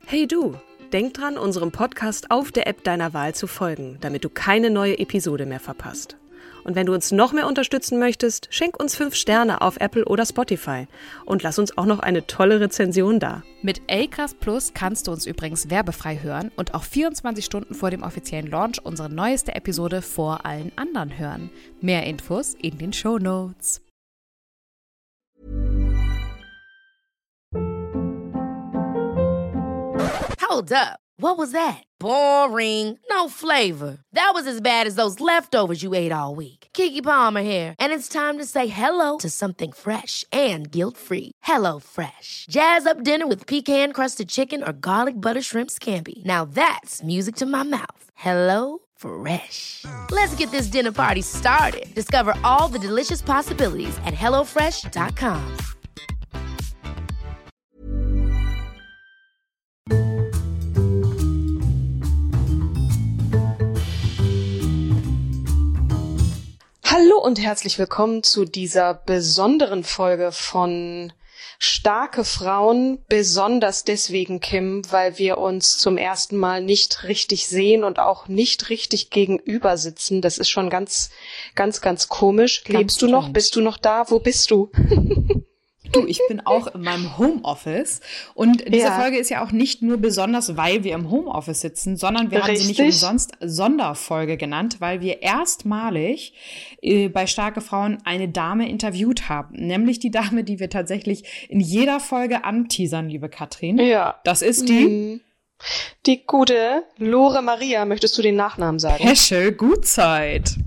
Hey du, denk dran, unserem Podcast auf der App deiner Wahl zu folgen, damit du keine neue Episode mehr verpasst. Und wenn du uns noch mehr unterstützen möchtest, schenk uns 5 Sterne auf Apple oder Spotify und lass uns auch noch eine tolle Rezension da. Mit Acast Plus kannst du uns übrigens werbefrei hören und auch 24 Stunden vor dem offiziellen Launch unsere neueste Episode vor allen anderen hören. Mehr Infos in den Shownotes. Hold up. What was that? Boring. No flavor. That was as bad as those leftovers you ate all week. Keke Palmer here, and it's time to say hello to something fresh and guilt-free. Hello Fresh. Jazz up dinner with pecan-crusted chicken or garlic butter shrimp scampi. Now that's music to my mouth. Hello Fresh. Let's get this dinner party started. Discover all the delicious possibilities at hellofresh.com. Hallo und herzlich willkommen zu dieser besonderen Folge von Starke Frauen, besonders deswegen, Kim, weil wir uns zum ersten Mal nicht richtig sehen und auch nicht richtig gegenüber sitzen. Das ist schon ganz komisch. Lebst du noch? Bist du noch da? Wo bist du? Du, ich bin auch in meinem Homeoffice und diese Folge ist ja auch nicht nur besonders, weil wir im Homeoffice sitzen, sondern wir haben sie nicht umsonst Sonderfolge genannt, weil wir erstmalig bei Starke Frauen eine Dame interviewt haben, nämlich die Dame, die wir tatsächlich in jeder Folge anteasern, liebe Katrin. Ja. Das ist die gute Lore Maria, möchtest du den Nachnamen sagen? Peschel Gutzeit.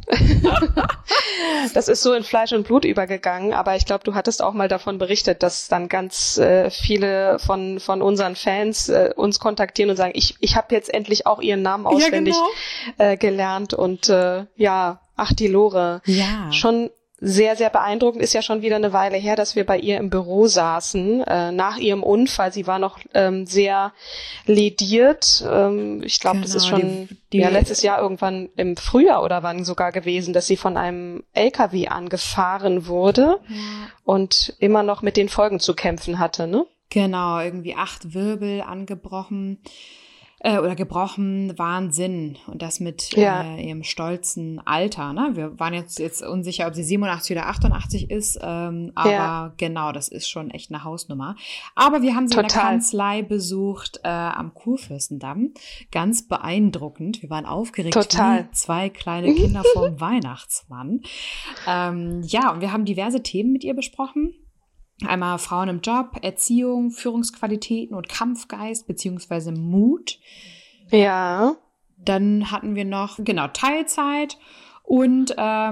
Das ist so in Fleisch und Blut übergegangen, aber ich glaube, du hattest auch mal davon berichtet, dass dann ganz viele von unseren Fans uns kontaktieren und sagen, ich habe jetzt endlich auch ihren Namen auswendig gelernt und die Lore. Ja. Schon sehr, sehr beeindruckend, ist ja schon wieder eine Weile her, dass wir bei ihr im Büro saßen, nach ihrem Unfall. Sie war noch sehr lediert. Ich glaube, das ist schon letztes Jahr irgendwann im Frühjahr oder wann sogar gewesen, dass sie von einem LKW angefahren wurde und immer noch mit den Folgen zu kämpfen hatte, ne? Genau, irgendwie 8 Wirbel angebrochen. Oder gebrochen, Wahnsinn. Und das mit ihrem stolzen Alter. Ne? Wir waren jetzt unsicher, ob sie 87 oder 88 ist. Aber genau, das ist schon echt eine Hausnummer. Aber wir haben sie in der Kanzlei besucht am Kurfürstendamm. Ganz beeindruckend. Wir waren aufgeregt wie 2 kleine Kinder vom Weihnachtsmann. Und wir haben diverse Themen mit ihr besprochen. Einmal Frauen im Job, Erziehung, Führungsqualitäten und Kampfgeist beziehungsweise Mut. Ja. Dann hatten wir noch, Teilzeit. Und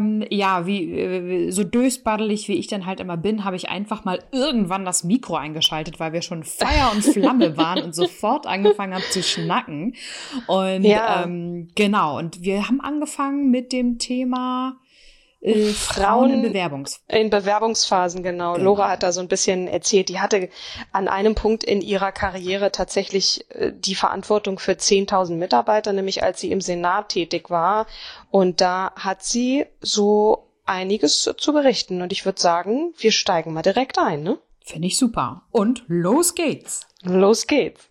wie so dösbaddelig, wie ich dann halt immer bin, habe ich einfach mal irgendwann das Mikro eingeschaltet, weil wir schon Feuer und Flamme waren und sofort angefangen haben zu schnacken. Und und wir haben angefangen mit dem Thema Frauen in Bewerbungsphasen, genau. Lora hat da so ein bisschen erzählt, die hatte an einem Punkt in ihrer Karriere tatsächlich die Verantwortung für 10.000 Mitarbeiter, nämlich als sie im Senat tätig war. Und da hat sie so einiges zu berichten. Und ich würde sagen, wir steigen mal direkt ein, ne? Finde ich super. Und los geht's. Los geht's.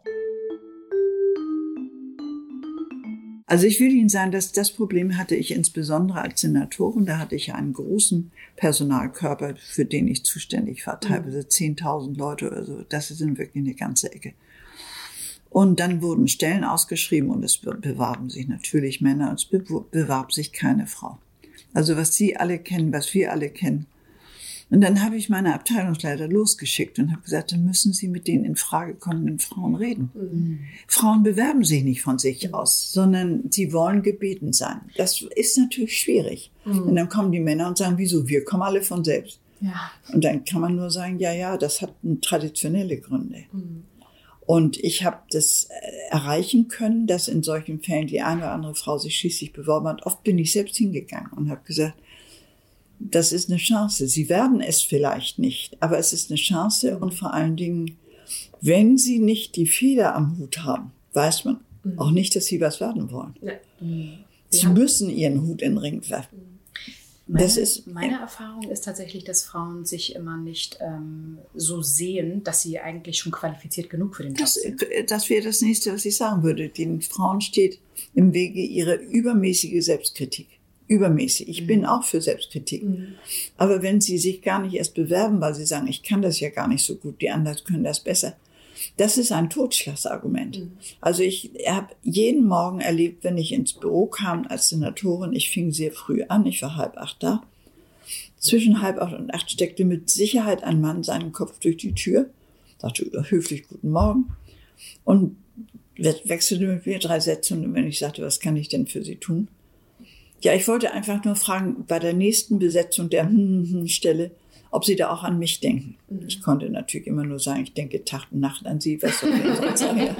Also ich will Ihnen sagen, dass das Problem hatte ich insbesondere als Senatorin. Da hatte ich einen großen Personalkörper, für den ich zuständig war, teilweise 10.000 Leute oder so. Das sind wirklich eine ganze Ecke. Und dann wurden Stellen ausgeschrieben und es bewarben sich natürlich Männer und es bewarb sich keine Frau. Also was Sie alle kennen, was wir alle kennen. Und dann habe ich meine Abteilungsleiter losgeschickt und habe gesagt, dann müssen Sie mit den in Frage kommenden Frauen reden. Mhm. Frauen bewerben sich nicht von sich aus, sondern sie wollen gebeten sein. Das ist natürlich schwierig. Mhm. Und dann kommen die Männer und sagen, wieso? Wir kommen alle von selbst. Ja. Und dann kann man nur sagen, das hat traditionelle Gründe. Mhm. Und ich habe das erreichen können, dass in solchen Fällen die eine oder andere Frau sich schließlich beworben hat. Oft bin ich selbst hingegangen und habe gesagt, das ist eine Chance. Sie werden es vielleicht nicht, aber es ist eine Chance und vor allen Dingen, wenn Sie nicht die Feder am Hut haben, weiß man auch nicht, dass Sie was werden wollen. Ja. Sie müssen Ihren Hut in den Ring werfen. Meine Erfahrung ist tatsächlich, dass Frauen sich immer nicht so sehen, dass sie eigentlich schon qualifiziert genug für den Job sind. Das wäre das Nächste, was ich sagen würde. Den Frauen steht im Wege ihre übermäßige Selbstkritik. Übermäßig. Ich bin auch für Selbstkritik. Aber wenn sie sich gar nicht erst bewerben, weil sie sagen, ich kann das ja gar nicht so gut, die anderen können das besser, das ist ein Totschlagsargument. Also ich habe jeden Morgen erlebt, wenn ich ins Büro kam als Senatorin, ich fing sehr früh an, ich war 7:30 da. Zwischen 7:30 und 8 steckte mit Sicherheit ein Mann seinen Kopf durch die Tür, sagte höflich Guten Morgen und wechselte mit mir 3 Sätze und wenn ich sagte, was kann ich denn für Sie tun? Ja, ich wollte einfach nur fragen, bei der nächsten Besetzung der Stelle, ob Sie da auch an mich denken. Ich konnte natürlich immer nur sagen, ich denke Tag und Nacht an Sie. Was soll ich sonst sagen?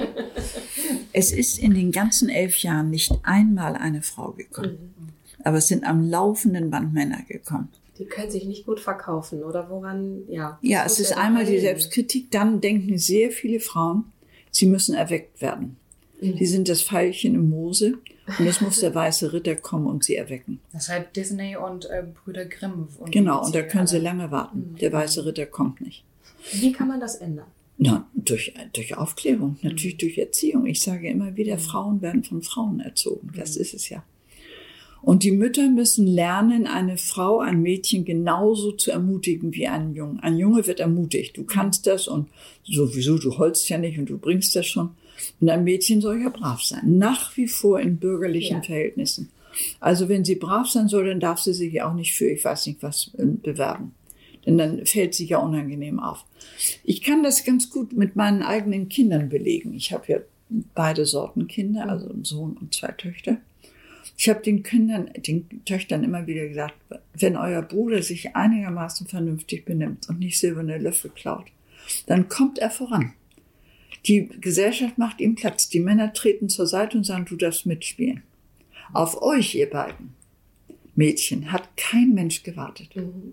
Es ist in den ganzen 11 Jahren nicht einmal eine Frau gekommen. Aber es sind am laufenden Band Männer gekommen. Die können sich nicht gut verkaufen, oder woran, ja. Ja, es ist einmal die Selbstkritik, dann denken sehr viele Frauen, sie müssen erweckt werden. Die sind das Veilchen im Moose und es muss der weiße Ritter kommen und sie erwecken. Das ist halt Disney und Brüder Grimm. Genau, und da können sie lange warten. Der weiße Ritter kommt nicht. Wie kann man das ändern? Na, durch Aufklärung, natürlich durch Erziehung. Ich sage immer wieder, Frauen werden von Frauen erzogen. Das ist es ja. Und die Mütter müssen lernen, eine Frau, ein Mädchen genauso zu ermutigen wie einen Jungen. Ein Junge wird ermutigt. Du kannst das und sowieso, du holst ja nicht und du bringst das schon. Und ein Mädchen soll ja brav sein. Nach wie vor in bürgerlichen Verhältnissen. Also wenn sie brav sein soll, dann darf sie sich ja auch nicht für, ich weiß nicht was, bewerben. Denn dann fällt sie ja unangenehm auf. Ich kann das ganz gut mit meinen eigenen Kindern belegen. Ich habe ja beide Sorten Kinder, also einen Sohn und 2 Töchter. Ich habe den Töchtern immer wieder gesagt, wenn euer Bruder sich einigermaßen vernünftig benimmt und nicht silberne Löffel klaut, dann kommt er voran. Die Gesellschaft macht ihm Platz. Die Männer treten zur Seite und sagen, du darfst mitspielen. Auf euch, ihr beiden Mädchen, hat kein Mensch gewartet.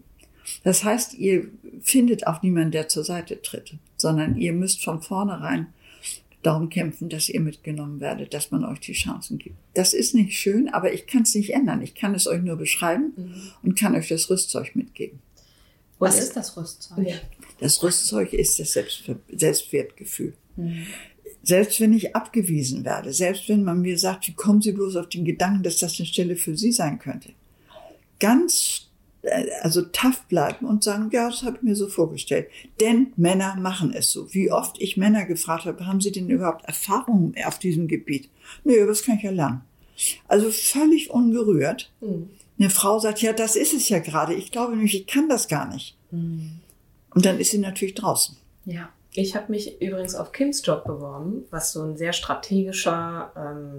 Das heißt, ihr findet auch niemanden, der zur Seite tritt, sondern ihr müsst von vornherein darum kämpfen, dass ihr mitgenommen werdet, dass man euch die Chancen gibt. Das ist nicht schön, aber ich kann es nicht ändern. Ich kann es euch nur beschreiben und kann euch das Rüstzeug mitgeben. Was ist das Rüstzeug? Ja. Das Rüstzeug ist das Selbstwertgefühl. Selbst wenn ich abgewiesen werde, selbst wenn man mir sagt, wie kommen Sie bloß auf den Gedanken, dass das eine Stelle für Sie sein könnte. Also tough bleiben und sagen, ja, das habe ich mir so vorgestellt. Denn Männer machen es so. Wie oft ich Männer gefragt habe, haben Sie denn überhaupt Erfahrungen auf diesem Gebiet? Nö, das kann ich ja lernen. Also völlig ungerührt. Eine Frau sagt, ja, das ist es ja gerade. Ich glaube nämlich, ich kann das gar nicht. Und dann ist sie natürlich draußen. Ja. Ich habe mich übrigens auf Kims Job beworben, was so ein sehr strategischer,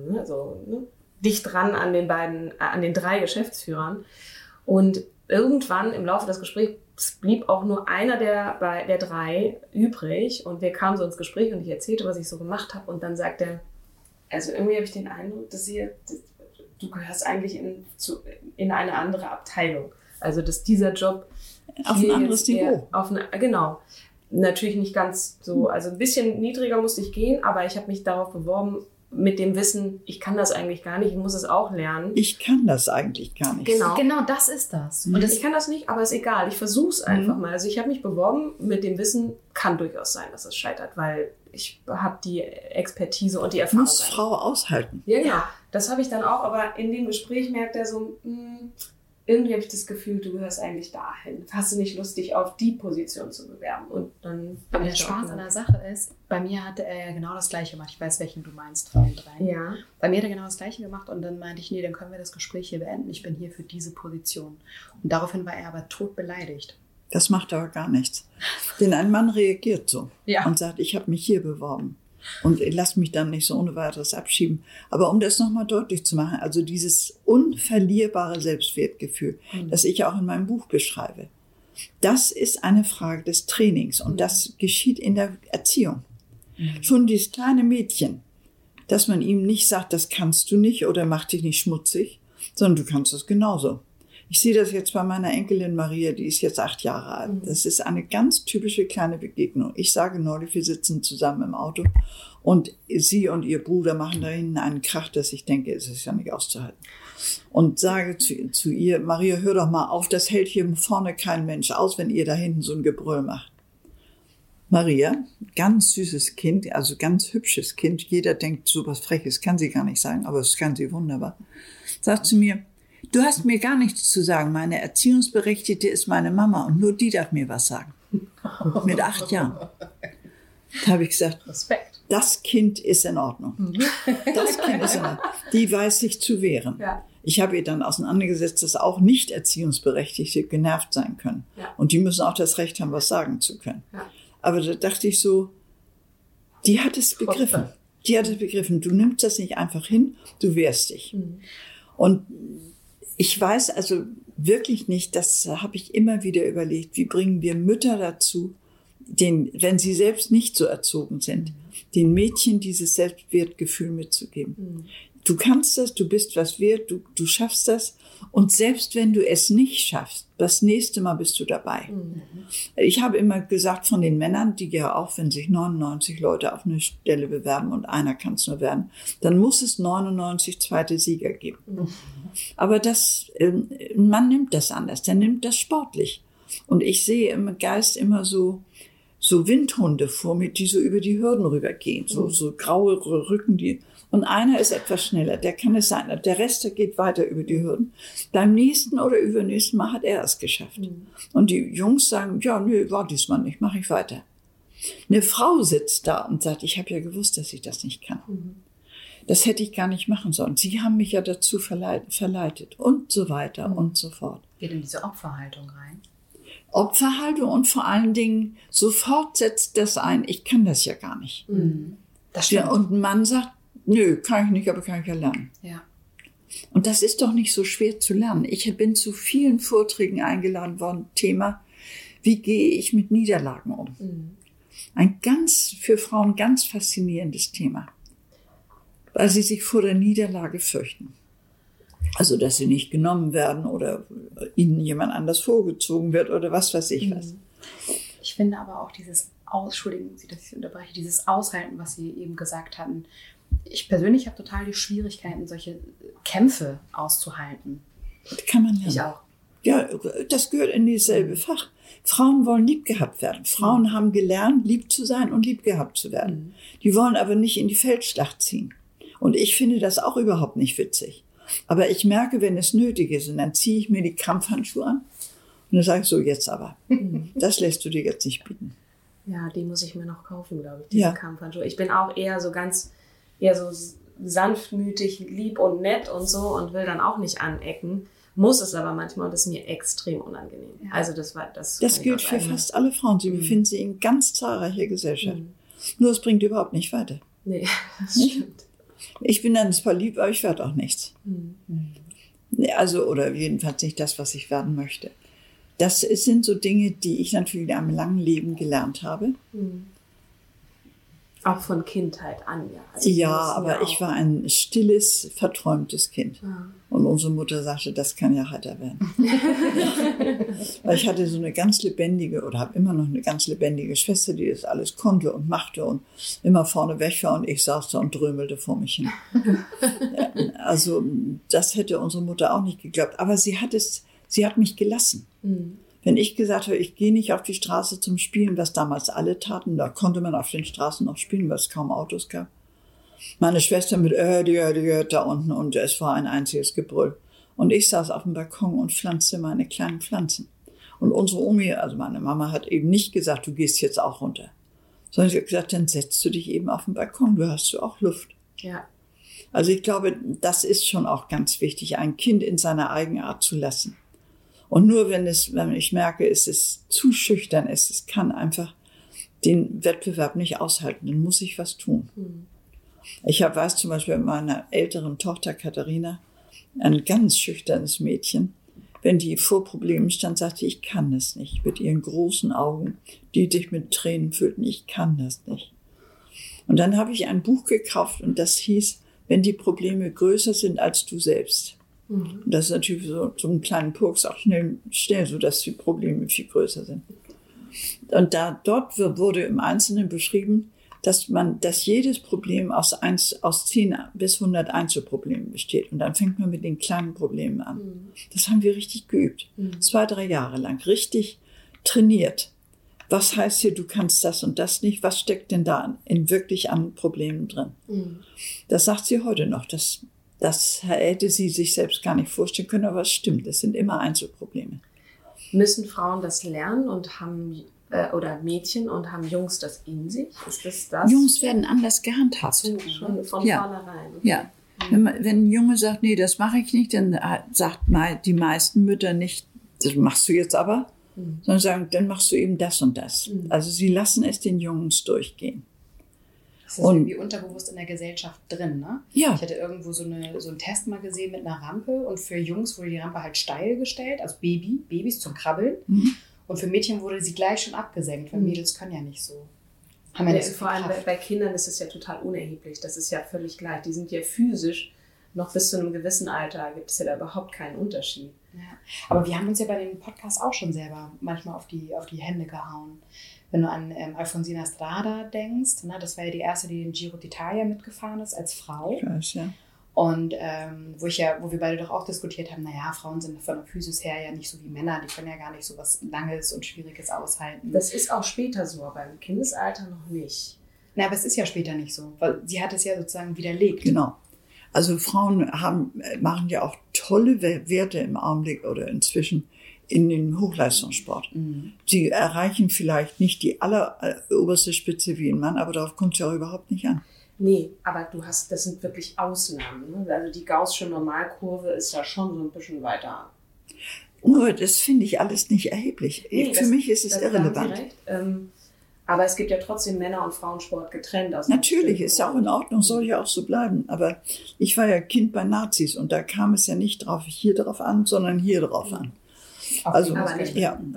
dicht dran an den 3 Geschäftsführern. Und irgendwann im Laufe des Gesprächs blieb auch nur einer der 3 übrig. Und wir kamen so ins Gespräch und ich erzählte, was ich so gemacht habe. Und dann sagt er, also irgendwie habe ich den Eindruck, dass du gehörst eigentlich in eine andere Abteilung. Also dass dieser Job auf ein anderes Niveau. Genau. Natürlich nicht ganz so, also ein bisschen niedriger musste ich gehen, aber ich habe mich darauf beworben mit dem Wissen, ich kann das eigentlich gar nicht, ich muss es auch lernen. Ich kann das eigentlich gar nicht. Genau das ist das. Und ich kann das nicht, aber ist egal, ich versuche es einfach mal. Also ich habe mich beworben mit dem Wissen, kann durchaus sein, dass es scheitert, weil ich habe die Expertise und die Erfahrung. Muss Frau aushalten. Ja, genau. Das habe ich dann auch, aber in dem Gespräch merkt er so, irgendwie habe ich das Gefühl, du gehörst eigentlich dahin. Hast du nicht Lust, dich auf die Position zu bewerben? Und dann aber der Spaß an der Sache ist, bei mir hatte er ja genau das Gleiche gemacht. Ich weiß, welchen du meinst von den 3. Ja. Bei mir hat er genau das Gleiche gemacht und dann meinte ich, nee, dann können wir das Gespräch hier beenden. Ich bin hier für diese Position. Und daraufhin war er aber totbeleidigt. Das macht aber gar nichts. Denn ein Mann reagiert so und sagt, ich habe mich hier beworben. Und lass mich dann nicht so ohne weiteres abschieben. Aber um das nochmal deutlich zu machen, also dieses unverlierbare Selbstwertgefühl, das ich auch in meinem Buch beschreibe, das ist eine Frage des Trainings und das geschieht in der Erziehung. Schon dieses kleine Mädchen, dass man ihm nicht sagt, das kannst du nicht oder mach dich nicht schmutzig, sondern du kannst das genauso. Ich sehe das jetzt bei meiner Enkelin Maria, die ist jetzt 8 Jahre alt. Das ist eine ganz typische kleine Begegnung. Ich sage neulich, wir sitzen zusammen im Auto Und sie und ihr Bruder machen da hinten einen Krach, dass ich denke, es ist ja nicht auszuhalten. Und sage zu ihr, Maria, hör doch mal auf, das hält hier vorne kein Mensch aus, wenn ihr da hinten so ein Gebrüll macht. Maria, ganz süßes Kind, also ganz hübsches Kind, jeder denkt, so was Freches kann sie gar nicht sagen, aber das kann sie wunderbar, sagt zu mir, du hast mir gar nichts zu sagen, meine Erziehungsberechtigte ist meine Mama und nur die darf mir was sagen. Mit 8 Jahren. Da habe ich gesagt, Respekt. Das Kind ist in Ordnung. Das Kind ist in Ordnung. Die weiß sich zu wehren. Ja. Ich habe ihr dann auseinandergesetzt, dass auch nicht Erziehungsberechtigte genervt sein können. Ja. Und die müssen auch das Recht haben, was sagen zu können. Ja. Aber da dachte ich so, die hat es begriffen. Die hat es begriffen. Du nimmst das nicht einfach hin, du wehrst dich. Mhm. Und ich weiß also wirklich nicht, das habe ich immer wieder überlegt, wie bringen wir Mütter dazu, wenn sie selbst nicht so erzogen sind, den Mädchen dieses Selbstwertgefühl mitzugeben. Mhm. Du kannst das, du bist was wert, du schaffst das. Und selbst wenn du es nicht schaffst, das nächste Mal bist du dabei. Mhm. Ich habe immer gesagt von den Männern, die ja auch, wenn sich 99 Leute auf eine Stelle bewerben und einer kann es nur werden, dann muss es 99 zweite Sieger geben. Mhm. Aber man nimmt das anders, der nimmt das sportlich. Und ich sehe im Geist immer so Windhunde vor mir, die so über die Hürden rübergehen, so graue Rücken, und einer ist etwas schneller, der kann es sein, der Rest, der geht weiter über die Hürden. Beim nächsten oder übernächsten Mal hat er es geschafft. Mhm. Und die Jungs sagen, ja, nö, war diesmal nicht, mache ich weiter. Eine Frau sitzt da und sagt, ich habe ja gewusst, dass ich das nicht kann. Mhm. Das hätte ich gar nicht machen sollen. Sie haben mich ja dazu verleitet und so weiter und so fort. Geht in diese Opferhaltung rein? Opferhaltung und vor allen Dingen sofort setzt das ein, ich kann das ja gar nicht. Mhm. Das stimmt. Ja, und ein Mann sagt, nö, kann ich nicht, aber kann ich ja lernen. Ja. Und das ist doch nicht so schwer zu lernen. Ich bin zu vielen Vorträgen eingeladen worden, Thema, wie gehe ich mit Niederlagen um? Mhm. Für Frauen ganz faszinierendes Thema, weil sie sich vor der Niederlage fürchten. Also, dass sie nicht genommen werden oder ihnen jemand anders vorgezogen wird oder was weiß ich was. Ich finde aber auch Entschuldigen Sie, dass ich unterbreche, dieses Aushalten, was Sie eben gesagt hatten. Ich persönlich habe total die Schwierigkeiten, solche Kämpfe auszuhalten. Das kann man lernen. Ich auch. Ja, das gehört in dieselbe Fach. Frauen wollen lieb gehabt werden. Frauen haben gelernt, lieb zu sein und lieb gehabt zu werden. Die wollen aber nicht in die Feldschlacht ziehen. Und ich finde das auch überhaupt nicht witzig. Aber ich merke, wenn es nötig ist, und dann ziehe ich mir die Kampfhandschuhe an und dann sage ich so, jetzt aber. Das lässt du dir jetzt nicht bieten. Ja, die muss ich mir noch kaufen, glaube ich, diese Kampfhandschuhe. Ich bin auch eher so sanftmütig, lieb und nett und so und will dann auch nicht anecken. Muss es aber manchmal und das ist mir extrem unangenehm. Ja. Also das gilt für fast alle Frauen. Sie befinden sich in ganz zahlreicher Gesellschaft. Nur es bringt überhaupt nicht weiter. Nee, das stimmt. Ich bin dann zwar lieb, aber ich werde auch nichts. Also, oder jedenfalls nicht das, was ich werden möchte. Das sind so Dinge, die ich natürlich in einem langen Leben gelernt habe. Auch von Kindheit an, ja. Also aber ich war ein stilles, verträumtes Kind. Ja. Und unsere Mutter sagte, das kann ja heiter werden. Weil ich hatte so eine ganz lebendige, oder habe immer noch eine ganz lebendige Schwester, die das alles konnte und machte und immer vorne weg war und ich saß da und drömelte vor mich hin. Also das hätte unsere Mutter auch nicht geglaubt. Aber sie hat mich gelassen. Wenn ich gesagt habe, ich gehe nicht auf die Straße zum Spielen, was damals alle taten, da konnte man auf den Straßen noch spielen, weil es kaum Autos gab. Meine Schwester mit die hört da unten und es war ein einziges Gebrüll. Und ich saß auf dem Balkon und pflanzte meine kleinen Pflanzen. Und unsere Omi, also meine Mama, hat eben nicht gesagt, du gehst jetzt auch runter. Sondern sie hat gesagt, dann setzt du dich eben auf den Balkon, du hast auch Luft. Ja. Also ich glaube, das ist schon auch ganz wichtig, ein Kind in seiner Eigenart zu lassen. Und nur wenn ich merke, es ist zu schüchtern, es kann einfach den Wettbewerb nicht aushalten, dann muss ich was tun. Ich weiß zum Beispiel bei meiner älteren Tochter Katharina, ein ganz schüchternes Mädchen, wenn die vor Problemen stand, sagte, ich kann das nicht. Mit ihren großen Augen, die dich mit Tränen füllten, ich kann das nicht. Und dann habe ich ein Buch gekauft und das hieß, wenn die Probleme größer sind als du selbst. Und das ist natürlich so einen kleinen Purks auch schnell, sodass die Probleme viel größer sind. Und dort wurde im Einzelnen beschrieben, dass jedes Problem aus 10 bis 100 Einzelproblemen besteht. Und dann fängt man mit den kleinen Problemen an. Das haben wir richtig geübt. 2-3 Jahre lang. Richtig trainiert. Was heißt hier, du kannst das und das nicht? Was steckt denn da wirklich an Problemen drin? Das sagt sie heute noch. Das hätte sie sich selbst gar nicht vorstellen können, aber es stimmt. Es sind immer Einzelprobleme. Müssen Frauen das lernen und haben oder Mädchen und haben Jungs das in sich? Ist das? Jungs werden anders gehandhabt. So, schon von vornherein. Ja. Wenn ein Junge sagt, nee, das mache ich nicht, dann sagt die meisten Mütter nicht, das machst du jetzt aber, sondern sagen, dann machst du eben das und das. Also sie lassen es den Jungs durchgehen. Das ist irgendwie unterbewusst in der Gesellschaft drin, ne? Ja. Ich hatte irgendwo so einen Test mal gesehen mit einer Rampe und für Jungs wurde die Rampe halt steil gestellt, also Babys zum Krabbeln. Und für Mädchen wurde sie gleich schon abgesenkt, weil Mädels können ja nicht so. Haben ja nicht so viel vor allem Kraft. bei Kindern ist es ja total unerheblich. Das ist ja völlig gleich. Die sind ja physisch noch bis zu einem gewissen Alter, gibt es ja da überhaupt keinen Unterschied. Ja. Aber wir haben uns ja bei dem Podcast auch schon selber manchmal auf die Hände gehauen. Wenn du an Alfonsina Strada denkst, ne, das war ja die erste, die den Giro d'Italia mitgefahren ist als Frau. Ich weiß, ja. Und wo wir beide doch auch diskutiert haben, naja, Frauen sind von der Physis her ja nicht so wie Männer, die können ja gar nicht so was Langes und Schwieriges aushalten. Das ist auch später so, aber im Kindesalter noch nicht. Na, aber es ist ja später nicht so, weil sie hat es ja sozusagen widerlegt. Genau. Also Frauen machen ja auch tolle Werte im Augenblick oder inzwischen in den Hochleistungssport. Sie erreichen vielleicht nicht die alleroberste Spitze wie ein Mann, aber darauf kommt es ja auch überhaupt nicht an. Nee, aber das sind wirklich Ausnahmen. Ne? Also die Gaußsche Normalkurve ist ja schon so ein bisschen weiter. Nur, das finde ich alles nicht erheblich. Nee, Für mich ist es irrelevant. Da haben Sie recht. Aber es gibt ja trotzdem Männer- und Frauensport getrennt. Natürlich, ist ja auch in Ordnung, soll ja auch so bleiben. Aber ich war ja Kind bei Nazis und da kam es ja nicht hier drauf an, sondern hier drauf an. Also, aber nicht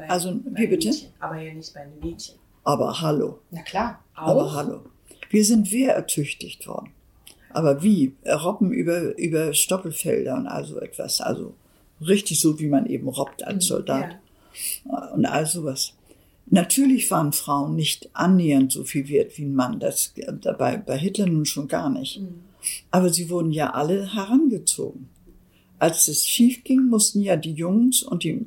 wie bitte? Mädchen. Aber ja nicht bei den Mädchen. Aber hallo. Na klar, auch. Aber hallo. Wir sind ertüchtigt worden. Aber wie? Robben über Stoppelfelder und also etwas. Also richtig so, wie man eben robbt als Soldat. Ja. Und all sowas. Natürlich waren Frauen nicht annähernd so viel wert wie ein Mann. Das bei Hitler nun schon gar nicht. Aber sie wurden ja alle herangezogen. Als es schief ging, mussten ja die Jungs und die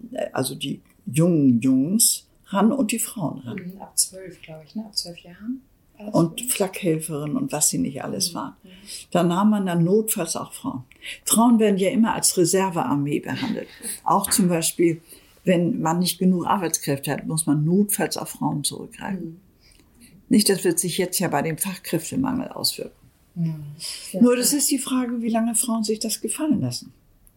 jungen Jungs ran und die Frauen ran. Ab 12, glaube ich, ne? Ab 12 Jahren. Und Flakhelferin und was sie nicht alles waren. Da nahm man dann notfalls auch Frauen. Frauen werden ja immer als Reservearmee behandelt. Auch zum Beispiel, wenn man nicht genug Arbeitskräfte hat, muss man notfalls auf Frauen zurückgreifen. Nicht, das wird sich jetzt ja bei dem Fachkräftemangel auswirken. Ja. Nur das ist die Frage, wie lange Frauen sich das gefallen lassen.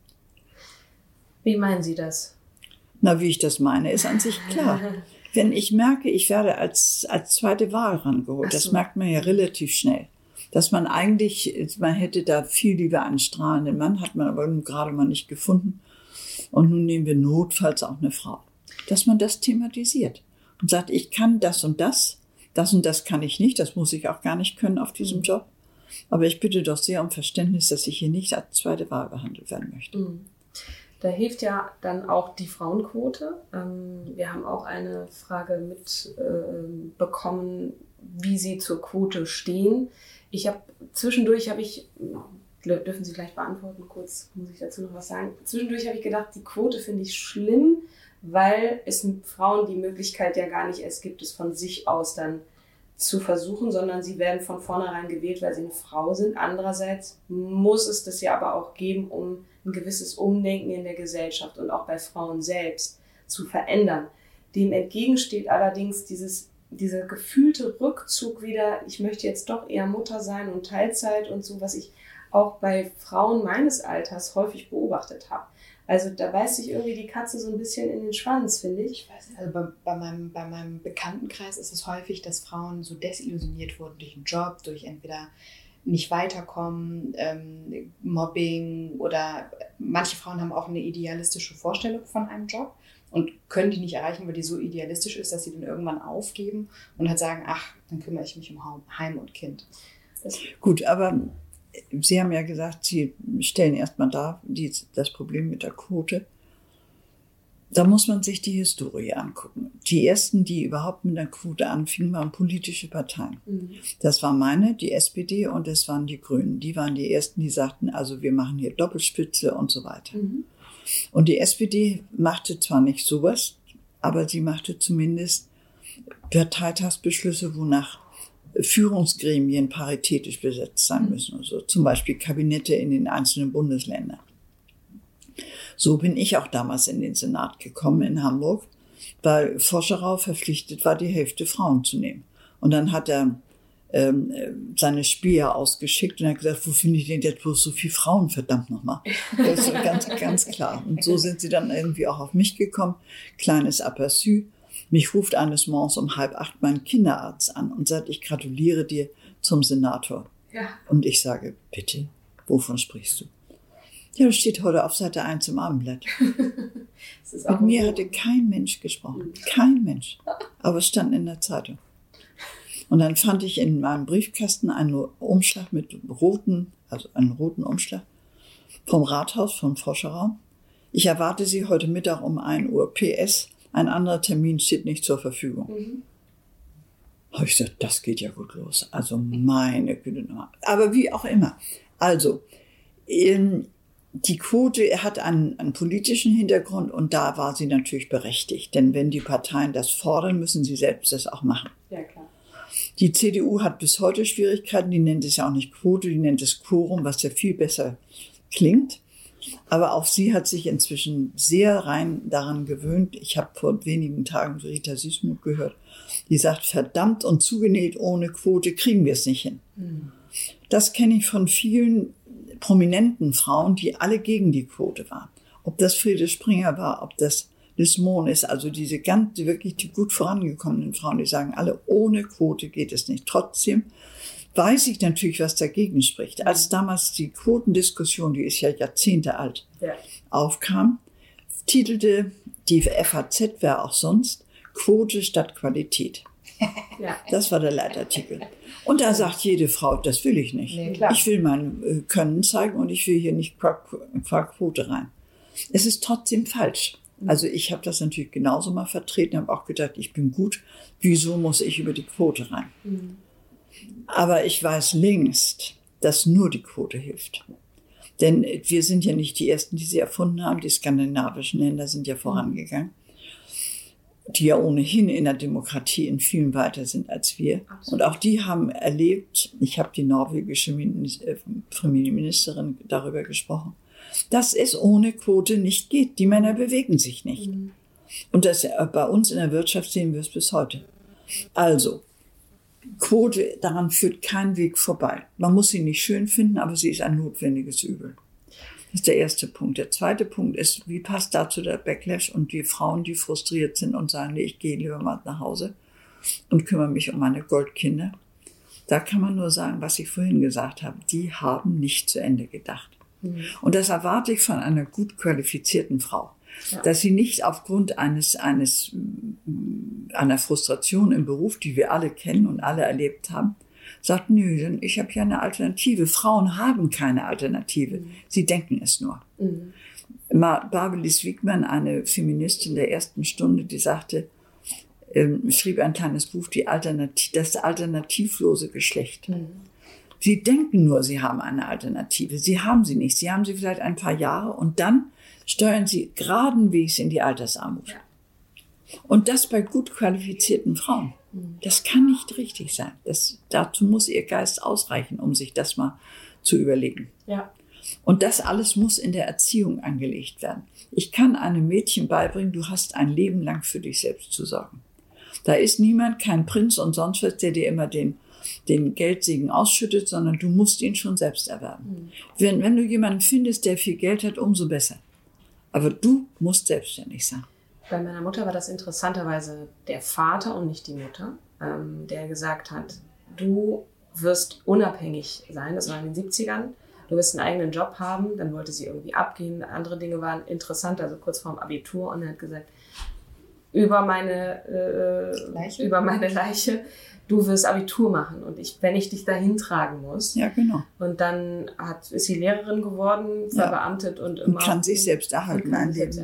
Wie meinen Sie das? Na, wie ich das meine, ist an sich klar. Wenn ich merke, ich werde als zweite Wahl rangeholt, das merkt man ja relativ schnell. Dass man hätte da viel lieber einen strahlenden Mann, hat man aber nun gerade mal nicht gefunden. Und nun nehmen wir notfalls auch eine Frau. Dass man das thematisiert und sagt, ich kann das und das kann ich nicht, das muss ich auch gar nicht können auf diesem Job. Aber ich bitte doch sehr um Verständnis, dass ich hier nicht als zweite Wahl behandelt werden möchte. Da hilft ja dann auch die Frauenquote. Wir haben auch eine Frage mitbekommen, wie Sie zur Quote stehen. Zwischendurch habe ich, dürfen Sie gleich beantworten, kurz muss ich dazu noch was sagen. Zwischendurch habe ich gedacht, die Quote finde ich schlimm, weil es mit Frauen die Möglichkeit ja gar nicht erst gibt, es von sich aus dann zu versuchen, sondern sie werden von vornherein gewählt, weil sie eine Frau sind. Andererseits muss es das ja aber auch geben, um ein gewisses Umdenken in der Gesellschaft und auch bei Frauen selbst zu verändern. Dem entgegensteht allerdings dieser gefühlte Rückzug wieder, ich möchte jetzt doch eher Mutter sein und Teilzeit und so, was ich auch bei Frauen meines Alters häufig beobachtet habe. Also da beißt sich irgendwie die Katze so ein bisschen in den Schwanz, finde ich. Ich weiß nicht, also bei meinem Bekanntenkreis ist es häufig, dass Frauen so desillusioniert wurden durch einen Job, durch entweder nicht weiterkommen, Mobbing oder manche Frauen haben auch eine idealistische Vorstellung von einem Job und können die nicht erreichen, weil die so idealistisch ist, dass sie dann irgendwann aufgeben und halt sagen, ach, dann kümmere ich mich um Heim und Kind. Gut, aber Sie haben ja gesagt, Sie stellen erstmal das Problem mit der Quote. Da muss man sich die Historie angucken. Die ersten, die überhaupt mit der Quote anfingen, waren politische Parteien. Das war die SPD, und das waren die Grünen. Die waren die ersten, die sagten, also wir machen hier Doppelspitze und so weiter. Und die SPD machte zwar nicht sowas, aber sie machte zumindest Parteitagsbeschlüsse, wonach Führungsgremien paritätisch besetzt sein müssen. Also zum Beispiel Kabinette in den einzelnen Bundesländern. So bin ich auch damals in den Senat gekommen in Hamburg, weil Voscherau verpflichtet war, die Hälfte Frauen zu nehmen. Und dann hat er seine Späher ausgeschickt und hat gesagt, wo finde ich denn jetzt bloß so viele Frauen, verdammt nochmal. Das ist ganz, ganz klar. Und so sind sie dann irgendwie auch auf mich gekommen. Kleines Aperçu. Mich ruft eines Morgens um 7:30 mein Kinderarzt an und sagt, ich gratuliere dir zum Senator. Ja. Und ich sage, bitte, wovon sprichst du? Ja, das steht heute auf Seite 1 im Abendblatt. Mit mir hatte kein Mensch gesprochen. Kein Mensch. Aber es stand in der Zeitung. Und dann fand ich in meinem Briefkasten einen Umschlag mit einen roten Umschlag vom Rathaus von Voscherau. Ich erwarte Sie heute Mittag um 1 Uhr. PS, ein anderer Termin steht nicht zur Verfügung. Habe ich gesagt, das geht ja gut los. Also meine Güte. Aber wie auch immer. Also, die Quote hat einen politischen Hintergrund, und da war sie natürlich berechtigt. Denn wenn die Parteien das fordern, müssen sie selbst das auch machen. Ja, klar. Die CDU hat bis heute Schwierigkeiten. Die nennt es ja auch nicht Quote, die nennt es Quorum, was ja viel besser klingt. Aber auch sie hat sich inzwischen sehr rein daran gewöhnt. Ich habe vor wenigen Tagen Rita Süssmuth gehört, die sagt, verdammt und zugenäht, ohne Quote kriegen wir es nicht hin. Das kenne ich von vielen prominenten Frauen, die alle gegen die Quote waren. Ob das Friede Springer war, ob das Liz Mohn ist, also die gut vorangekommenen Frauen, die sagen alle, ohne Quote geht es nicht. Trotzdem weiß ich natürlich, was dagegen spricht. Als damals die Quotendiskussion, die ist ja Jahrzehnte alt, aufkam, titelte die FAZ, wer auch sonst, Quote statt Qualität. Das war der Leitartikel. Und da sagt jede Frau, das will ich nicht. Nee, ich will mein Können zeigen und ich will hier nicht Quote rein. Es ist trotzdem falsch. Also ich habe das natürlich genauso mal vertreten, habe auch gedacht, ich bin gut, wieso muss ich über die Quote rein? Aber ich weiß längst, dass nur die Quote hilft. Denn wir sind ja nicht die Ersten, die sie erfunden haben. Die skandinavischen Länder sind ja vorangegangen, die ja ohnehin in der Demokratie in vielen weiter sind als wir. Absolut. Und auch die haben erlebt, ich habe die norwegische Premierministerin darüber gesprochen, dass es ohne Quote nicht geht. Die Männer bewegen sich nicht. Und das bei uns in der Wirtschaft sehen wir es bis heute. Also, Quote, daran führt kein Weg vorbei. Man muss sie nicht schön finden, aber sie ist ein notwendiges Übel. Das ist der erste Punkt. Der zweite Punkt ist, wie passt dazu der Backlash und die Frauen, die frustriert sind und sagen, nee, ich gehe lieber mal nach Hause und kümmere mich um meine Goldkinder. Da kann man nur sagen, was ich vorhin gesagt habe. Die haben nicht zu Ende gedacht. Und das erwarte ich von einer gut qualifizierten Frau. Ja. Dass sie nicht aufgrund einer Frustration im Beruf, die wir alle kennen und alle erlebt haben, sagt, nö, ich habe ja eine Alternative. Frauen haben keine Alternative. Sie denken es nur. Barbelies Wiegmann, eine Feministin der ersten Stunde, die sagte, schrieb ein kleines Buch, das alternativlose Geschlecht. Sie denken nur, sie haben eine Alternative. Sie haben sie nicht. Sie haben sie vielleicht ein paar Jahre und dann steuern sie geradenwegs in die Altersarmut. Ja. Und das bei gut qualifizierten Frauen. Das kann nicht richtig sein. Dazu muss ihr Geist ausreichen, um sich das mal zu überlegen. Ja. Und das alles muss in der Erziehung angelegt werden. Ich kann einem Mädchen beibringen, du hast ein Leben lang für dich selbst zu sorgen. Da ist niemand, kein Prinz und sonst was, der dir immer den Geldsegen ausschüttet, sondern du musst ihn schon selbst erwerben. Wenn du jemanden findest, der viel Geld hat, umso besser. Aber du musst selbstständig sein. Bei meiner Mutter war das interessanterweise der Vater und nicht die Mutter, der gesagt hat, du wirst unabhängig sein, das war in den 70ern, du wirst einen eigenen Job haben, dann wollte sie irgendwie abgehen, andere Dinge waren interessant, also kurz vorm Abitur, und er hat gesagt, über meine Leiche, du wirst Abitur machen und wenn ich dich dahin tragen muss. Ja, genau. Und dann ist sie Lehrerin geworden, verbeamtet und immer. Und kann sich selbst erhalten, ein Leben lang.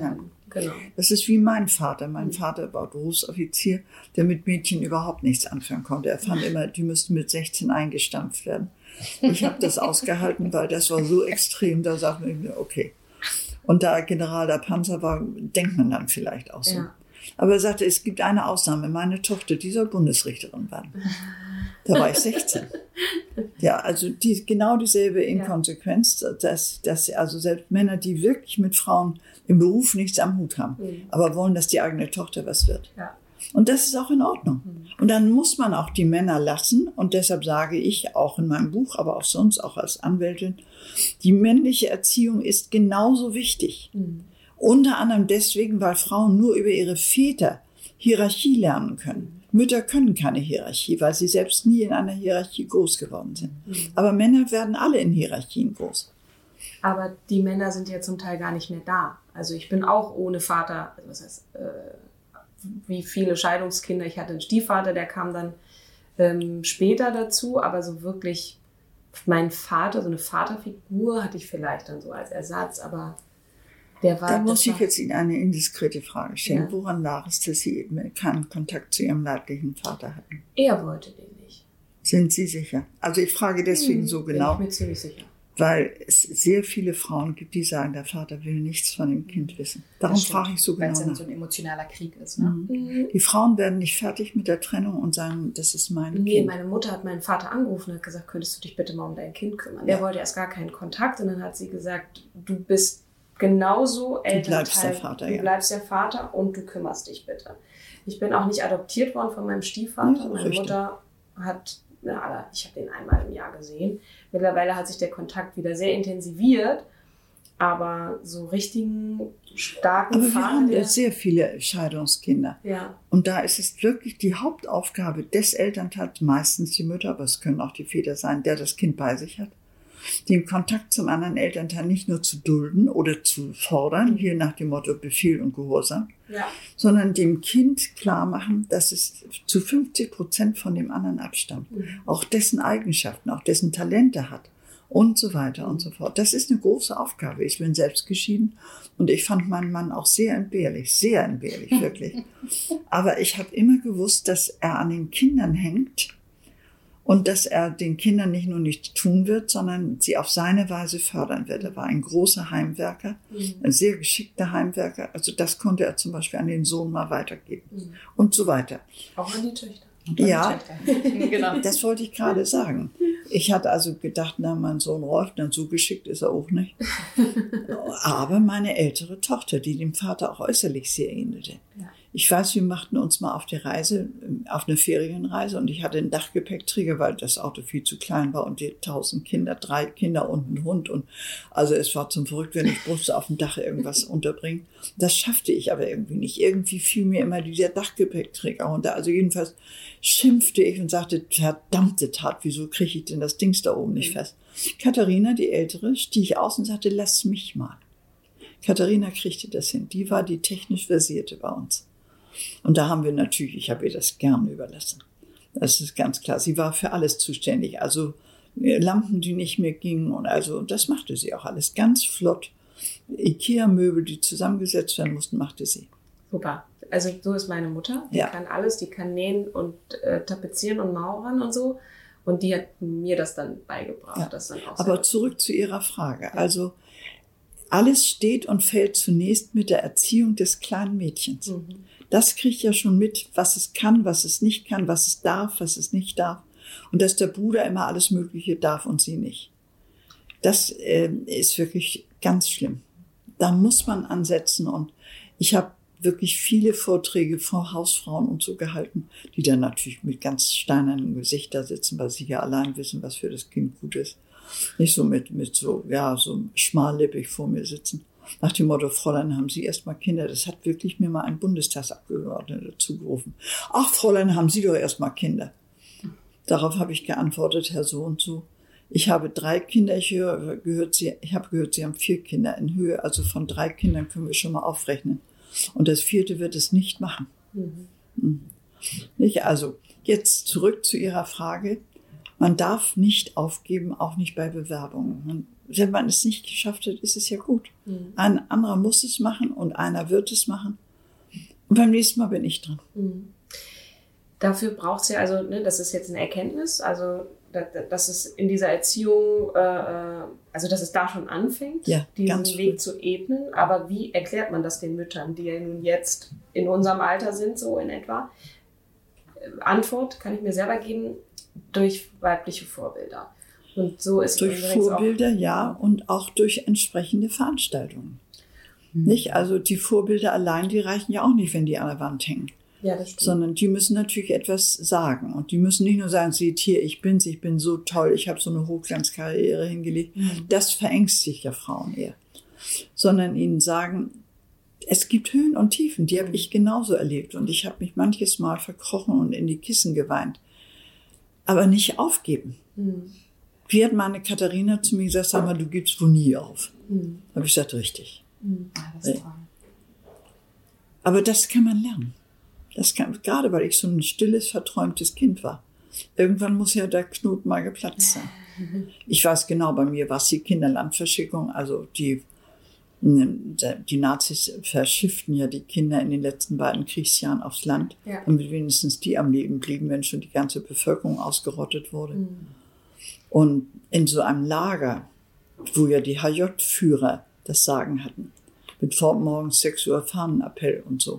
Genau. Das ist wie mein Vater. Mein Vater war Berufsoffizier, der mit Mädchen überhaupt nichts anfangen konnte. Er fand immer, die müssten mit 16 eingestampft werden. Ich habe das ausgehalten, weil das war so extrem. Da sagt man, okay. Und da General der Panzer war, denkt man dann vielleicht auch so. Ja. Aber er sagte, es gibt eine Ausnahme. Meine Tochter, die soll Bundesrichterin werden. Da war ich 16. Ja, also genau dieselbe Inkonsequenz, dass also selbst Männer, die wirklich mit Frauen im Beruf nichts am Hut haben, aber wollen, dass die eigene Tochter was wird. Ja. Und das ist auch in Ordnung. Und dann muss man auch die Männer lassen. Und deshalb sage ich auch in meinem Buch, aber auch sonst, auch als Anwältin, die männliche Erziehung ist genauso wichtig. Unter anderem deswegen, weil Frauen nur über ihre Väter Hierarchie lernen können. Mütter können keine Hierarchie, weil sie selbst nie in einer Hierarchie groß geworden sind. Aber Männer werden alle in Hierarchien groß. Aber die Männer sind ja zum Teil gar nicht mehr da. Also ich bin auch ohne Vater, also was heißt, wie viele Scheidungskinder. Ich hatte einen Stiefvater, der kam dann später dazu, aber so wirklich mein Vater, so eine Vaterfigur hatte ich vielleicht dann so als Ersatz, aber der war... Da muss ich jetzt Ihnen eine indiskrete Frage stellen. Ja. Woran lag es, dass Sie eben keinen Kontakt zu Ihrem leiblichen Vater hatten? Er wollte den nicht. Sind Sie sicher? Also ich frage deswegen so genau. Bin ich mir ziemlich sicher. Weil es sehr viele Frauen gibt, die sagen, der Vater will nichts von dem Kind wissen. Darum frage ich so genau nach. Weil es so ein emotionaler Krieg ist. Ne? Die Frauen werden nicht fertig mit der Trennung und sagen, das ist mein Kind. Nee, meine Mutter hat meinen Vater angerufen und hat gesagt, könntest du dich bitte mal um dein Kind kümmern. Der wollte erst gar keinen Kontakt und dann hat sie gesagt, du bist genauso Elternteil. Du bleibst der Vater, Du bleibst der Vater und du kümmerst dich bitte. Ich bin auch nicht adoptiert worden von meinem Stiefvater. Meine Mutter hat... ich habe den einmal im Jahr gesehen. Mittlerweile hat sich der Kontakt wieder sehr intensiviert, aber so richtigen starken Vater... Aber wir haben ja sehr viele Scheidungskinder. Ja. Und da ist es wirklich die Hauptaufgabe des Elternteils, meistens die Mütter, aber es können auch die Väter sein, der das Kind bei sich hat, den Kontakt zum anderen Elternteil nicht nur zu dulden oder zu fordern, hier nach dem Motto Befehl und Gehorsam, sondern dem Kind klar machen, dass es zu 50% von dem anderen abstammt. Auch dessen Eigenschaften, auch dessen Talente hat und so weiter und so fort. Das ist eine große Aufgabe. Ich bin selbst geschieden und ich fand meinen Mann auch sehr entbehrlich, wirklich. Aber ich habe immer gewusst, dass er an den Kindern hängt, und dass er den Kindern nicht nur nichts tun wird, sondern sie auf seine Weise fördern wird. Er war ein großer Heimwerker, ein sehr geschickter Heimwerker. Also das konnte er zum Beispiel an den Sohn mal weitergeben und so weiter. Auch an die Töchter. Ja, genau. Das wollte ich gerade sagen. Ich hatte also gedacht, na, mein Sohn Rolf, dann so geschickt ist er auch nicht. Aber meine ältere Tochter, die dem Vater auch äußerlich sehr ähnelte. Ja. Ich weiß, wir machten uns mal auf die Reise, auf eine Ferienreise und ich hatte einen Dachgepäckträger, weil das Auto viel zu klein war und die 1000 Kinder, 3 Kinder und ein Hund und also es war zum Verrückt, wenn ich musste auf dem Dach irgendwas unterbringen. Das schaffte ich aber irgendwie nicht. Irgendwie fiel mir immer dieser Dachgepäckträger runter. Also jedenfalls schimpfte ich und sagte, verdammte Tat, wieso kriege ich denn das Dings da oben nicht fest? Katharina, die Ältere, stieg aus und sagte, lass mich mal. Katharina kriegte das hin. Die war die technisch Versierte bei uns. Und da haben wir natürlich, ich habe ihr das gern überlassen. Das ist ganz klar. Sie war für alles zuständig. Also Lampen, die nicht mehr gingen und also das machte sie auch alles ganz flott. Ikea-Möbel, die zusammengesetzt werden mussten, machte sie. Super. Also so ist meine Mutter. Die kann alles, die kann nähen und tapezieren und mauern und so. Und die hat mir das dann beigebracht. Ja. Das dann auch aber zurück zu Ihrer Frage. Also alles steht und fällt zunächst mit der Erziehung des kleinen Mädchens. Das kriegt ja schon mit, was es kann, was es nicht kann, was es darf, was es nicht darf. Und dass der Bruder immer alles Mögliche darf und sie nicht. Das ist wirklich ganz schlimm. Da muss man ansetzen. Und ich habe wirklich viele Vorträge vor Hausfrauen und so gehalten, die dann natürlich mit ganz steinernen Gesichtern sitzen, weil sie ja allein wissen, was für das Kind gut ist. Nicht so mit so schmallippig vor mir sitzen. Nach dem Motto, Fräulein, haben Sie erst mal Kinder? Das hat wirklich mir mal ein Bundestagsabgeordneter zugerufen. Ach, Fräulein, haben Sie doch erst mal Kinder. Darauf habe ich geantwortet, Herr so und so. Ich habe 3 Kinder, ich habe gehört, Sie haben 4 Kinder in Höhe. Also von 3 Kindern können wir schon mal aufrechnen. Und das 4. wird es nicht machen. Nicht? Also, jetzt zurück zu Ihrer Frage. Man darf nicht aufgeben, auch nicht bei Bewerbungen. Wenn man es nicht geschafft hat, ist es ja gut. Ein anderer muss es machen und einer wird es machen. Und beim nächsten Mal bin ich dran. Dafür braucht es ja, also das ist jetzt eine Erkenntnis, also dass es in dieser Erziehung, also dass es da schon anfängt, diesen Weg zu ebnen. Aber wie erklärt man das den Müttern, die ja nun jetzt in unserem Alter sind, so in etwa? Antwort kann ich mir selber geben, durch weibliche Vorbilder. Und so ist durch Vorbilder, ja, und auch durch entsprechende Veranstaltungen. Nicht? Also die Vorbilder allein, die reichen ja auch nicht, wenn die an der Wand hängen. Ja, das stimmt. Sondern die müssen natürlich etwas sagen. Und die müssen nicht nur sagen, seht hier, ich bin so toll, ich habe so eine Hochglanzkarriere hingelegt. Das verängstigt ja Frauen eher. Sondern ihnen sagen, es gibt Höhen und Tiefen, die habe ich genauso erlebt. Und ich habe mich manches Mal verkrochen und in die Kissen geweint. Aber nicht aufgeben. Wie hat meine Katharina zu mir gesagt, sag mal, du gibst wohl nie auf. Da habe ich gesagt, richtig. Das ist toll. Aber das kann man lernen. Gerade weil ich so ein stilles, verträumtes Kind war. Irgendwann muss ja der Knoten mal geplatzt sein. Ich weiß genau, bei mir war es die Kinderlandverschickung. Also die Nazis verschifften ja die Kinder in den letzten beiden Kriegsjahren aufs Land, damit wenigstens die am Leben blieben, wenn schon die ganze Bevölkerung ausgerottet wurde. Und in so einem Lager, wo ja die HJ-Führer das Sagen hatten, mit morgens 6 Uhr Fahnenappell und so,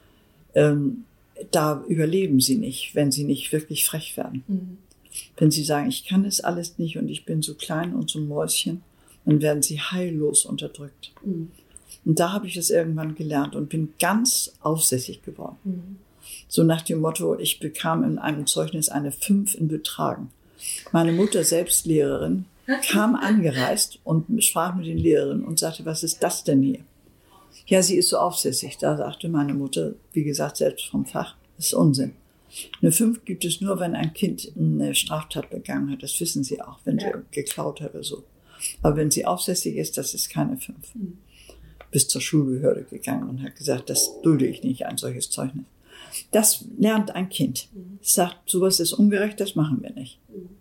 da überleben sie nicht, wenn sie nicht wirklich frech werden. Wenn sie sagen, ich kann es alles nicht und ich bin so klein und so ein Mäuschen, dann werden sie heillos unterdrückt. Und da habe ich das irgendwann gelernt und bin ganz aufsässig geworden. So nach dem Motto, ich bekam in einem Zeugnis eine 5 in Betragen. Meine Mutter, selbst Lehrerin, kam angereist und sprach mit den Lehrerinnen und sagte, was ist das denn hier? Ja, sie ist so aufsässig. Da sagte meine Mutter, wie gesagt, selbst vom Fach, das ist Unsinn. Eine 5 gibt es nur, wenn ein Kind eine Straftat begangen hat. Das wissen sie auch, wenn sie geklaut hat oder so. Aber wenn sie aufsässig ist, das ist keine 5. Bis zur Schulbehörde gegangen und hat gesagt, das dulde ich nicht, ein solches Zeugnis. Das lernt ein Kind. Sagt, sowas ist ungerecht, das machen wir nicht.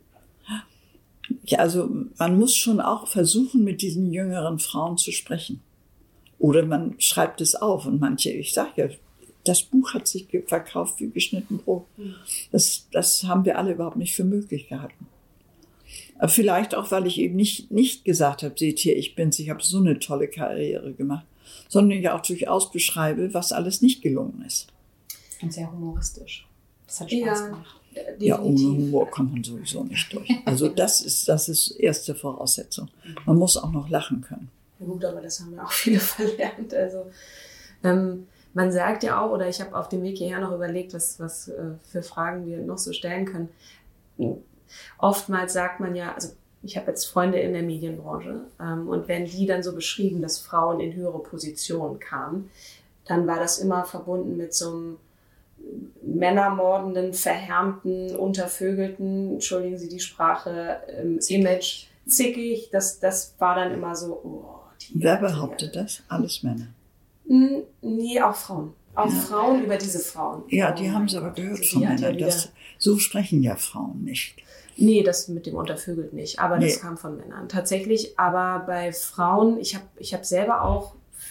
Ja, also man muss schon auch versuchen, mit diesen jüngeren Frauen zu sprechen. Oder man schreibt es auf und manche, ich sage ja, das Buch hat sich verkauft wie geschnitten Brot. Das haben wir alle überhaupt nicht für möglich gehalten. Aber vielleicht auch, weil ich eben nicht gesagt habe, seht hier, ich habe so eine tolle Karriere gemacht, sondern ja auch durchaus beschreibe, was alles nicht gelungen ist. Und sehr humoristisch. Das hat Spaß gemacht. Ja, ohne Humor kommt man sowieso nicht durch. Also das ist erste Voraussetzung. Man muss auch noch lachen können. Ja gut, aber das haben ja auch viele verlernt. Also man sagt ja auch, oder ich habe auf dem Weg hierher noch überlegt, was für Fragen wir noch so stellen können. Oftmals sagt man ja, also ich habe jetzt Freunde in der Medienbranche und wenn die dann so beschrieben, dass Frauen in höhere Positionen kamen, dann war das immer verbunden mit so einem männermordenden, verhärmten, untervögelten, entschuldigen Sie die Sprache, Image, zickig. Das war dann immer so, Wer behauptet das? Alles Männer. Nee, auch Frauen. Auch Frauen über diese Frauen. Ja, die haben es aber gehört von Männern. So sprechen ja Frauen nicht. Nee, das mit dem untervögelt nicht, aber das kam von Männern. Tatsächlich, aber bei Frauen, ich hab selber auch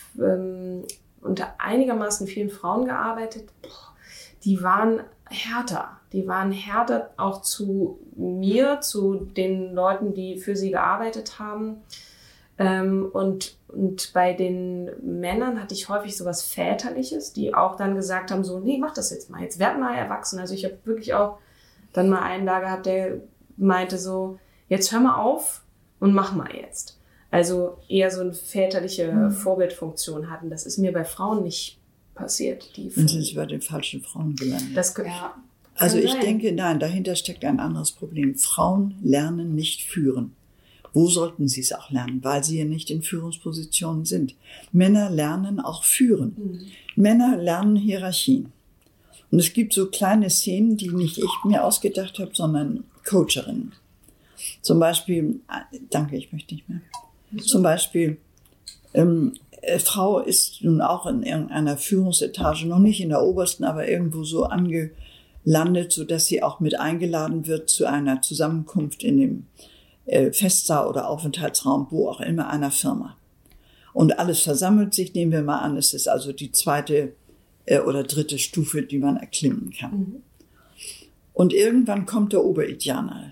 unter einigermaßen vielen Frauen gearbeitet, die waren härter. Die waren härter auch zu mir, zu den Leuten, die für sie gearbeitet haben. Und bei den Männern hatte ich häufig sowas Väterliches, die auch dann gesagt haben, so, nee, mach das jetzt mal, jetzt werd mal erwachsen. Also ich habe wirklich auch dann mal einen da gehabt, der meinte so, jetzt hör mal auf und mach mal jetzt. Also eher so eine väterliche Vorbildfunktion hatten. Das ist mir bei Frauen nicht passiert. Dann sind sie bei den falschen Frauen gelandet. Also ich denke, nein, dahinter steckt ein anderes Problem. Frauen lernen nicht führen. Wo sollten sie es auch lernen? Weil sie ja nicht in Führungspositionen sind. Männer lernen auch führen. Männer lernen Hierarchien. Und es gibt so kleine Szenen, die nicht ich mir ausgedacht habe, sondern Coacherinnen. Zum Beispiel, danke, ich möchte nicht mehr. Zum Beispiel, Frau ist nun auch in irgendeiner Führungsetage, noch nicht in der obersten, aber irgendwo so landet, sodass sie auch mit eingeladen wird zu einer Zusammenkunft in dem Festsaal oder Aufenthaltsraum, wo auch immer, einer Firma. Und alles versammelt sich, nehmen wir mal an, es ist also die 2. oder 3. Stufe, die man erklimmen kann. Mhm. Und irgendwann kommt der Oberideaner.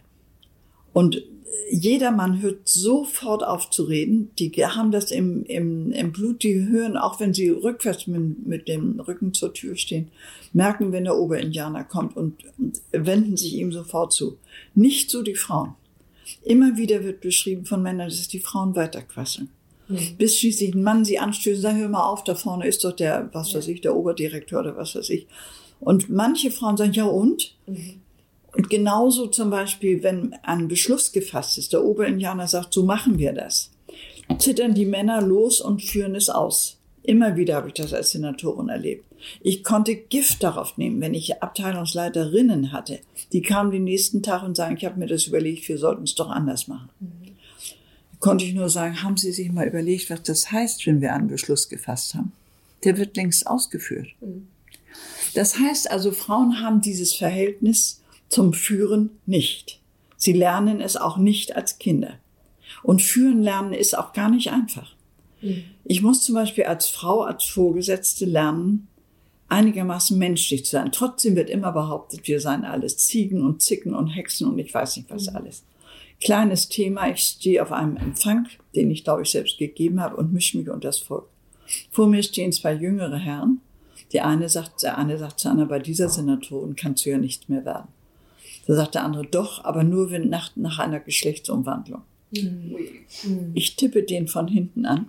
Und jeder Mann hört sofort auf zu reden. Die haben das im Blut, die hören, auch wenn sie rückwärts mit dem Rücken zur Tür stehen, merken, wenn der Oberindianer kommt und wenden sich ihm sofort zu. Nicht so die Frauen. Immer wieder wird beschrieben von Männern, dass die Frauen weiterquasseln. Mhm. Bis schließlich ein Mann sie anstößt und sagt, hör mal auf, da vorne ist doch der, was weiß ich, der Oberdirektor oder was weiß ich. Und manche Frauen sagen, ja und? Mhm. Und genauso zum Beispiel, wenn ein Beschluss gefasst ist, der Oberindianer sagt, so machen wir das, zittern die Männer los und führen es aus. Immer wieder habe ich das als Senatorin erlebt. Ich konnte Gift darauf nehmen, wenn ich Abteilungsleiterinnen hatte. Die kamen den nächsten Tag und sagen, ich habe mir das überlegt, wir sollten es doch anders machen. Mhm. Konnte ich nur sagen, haben Sie sich mal überlegt, was das heißt, wenn wir einen Beschluss gefasst haben? Der wird längst ausgeführt. Mhm. Das heißt also, Frauen haben dieses Verhältnis zum Führen nicht. Sie lernen es auch nicht als Kinder. Und führen lernen ist auch gar nicht einfach. Mhm. Ich muss zum Beispiel als Frau, als Vorgesetzte lernen, einigermaßen menschlich zu sein. Trotzdem wird immer behauptet, wir seien alles Ziegen und Zicken und Hexen und ich weiß nicht was alles. Kleines Thema, ich stehe auf einem Empfang, den ich, glaube ich, selbst gegeben habe und mische mich unter das Volk. Vor mir stehen 2 jüngere Herren. Der eine sagt zu einer, bei dieser Senatorin kannst du ja nichts mehr werden. Da sagt der andere, doch, aber nur wenn nach einer Geschlechtsumwandlung. Mhm. Ich tippe den von hinten an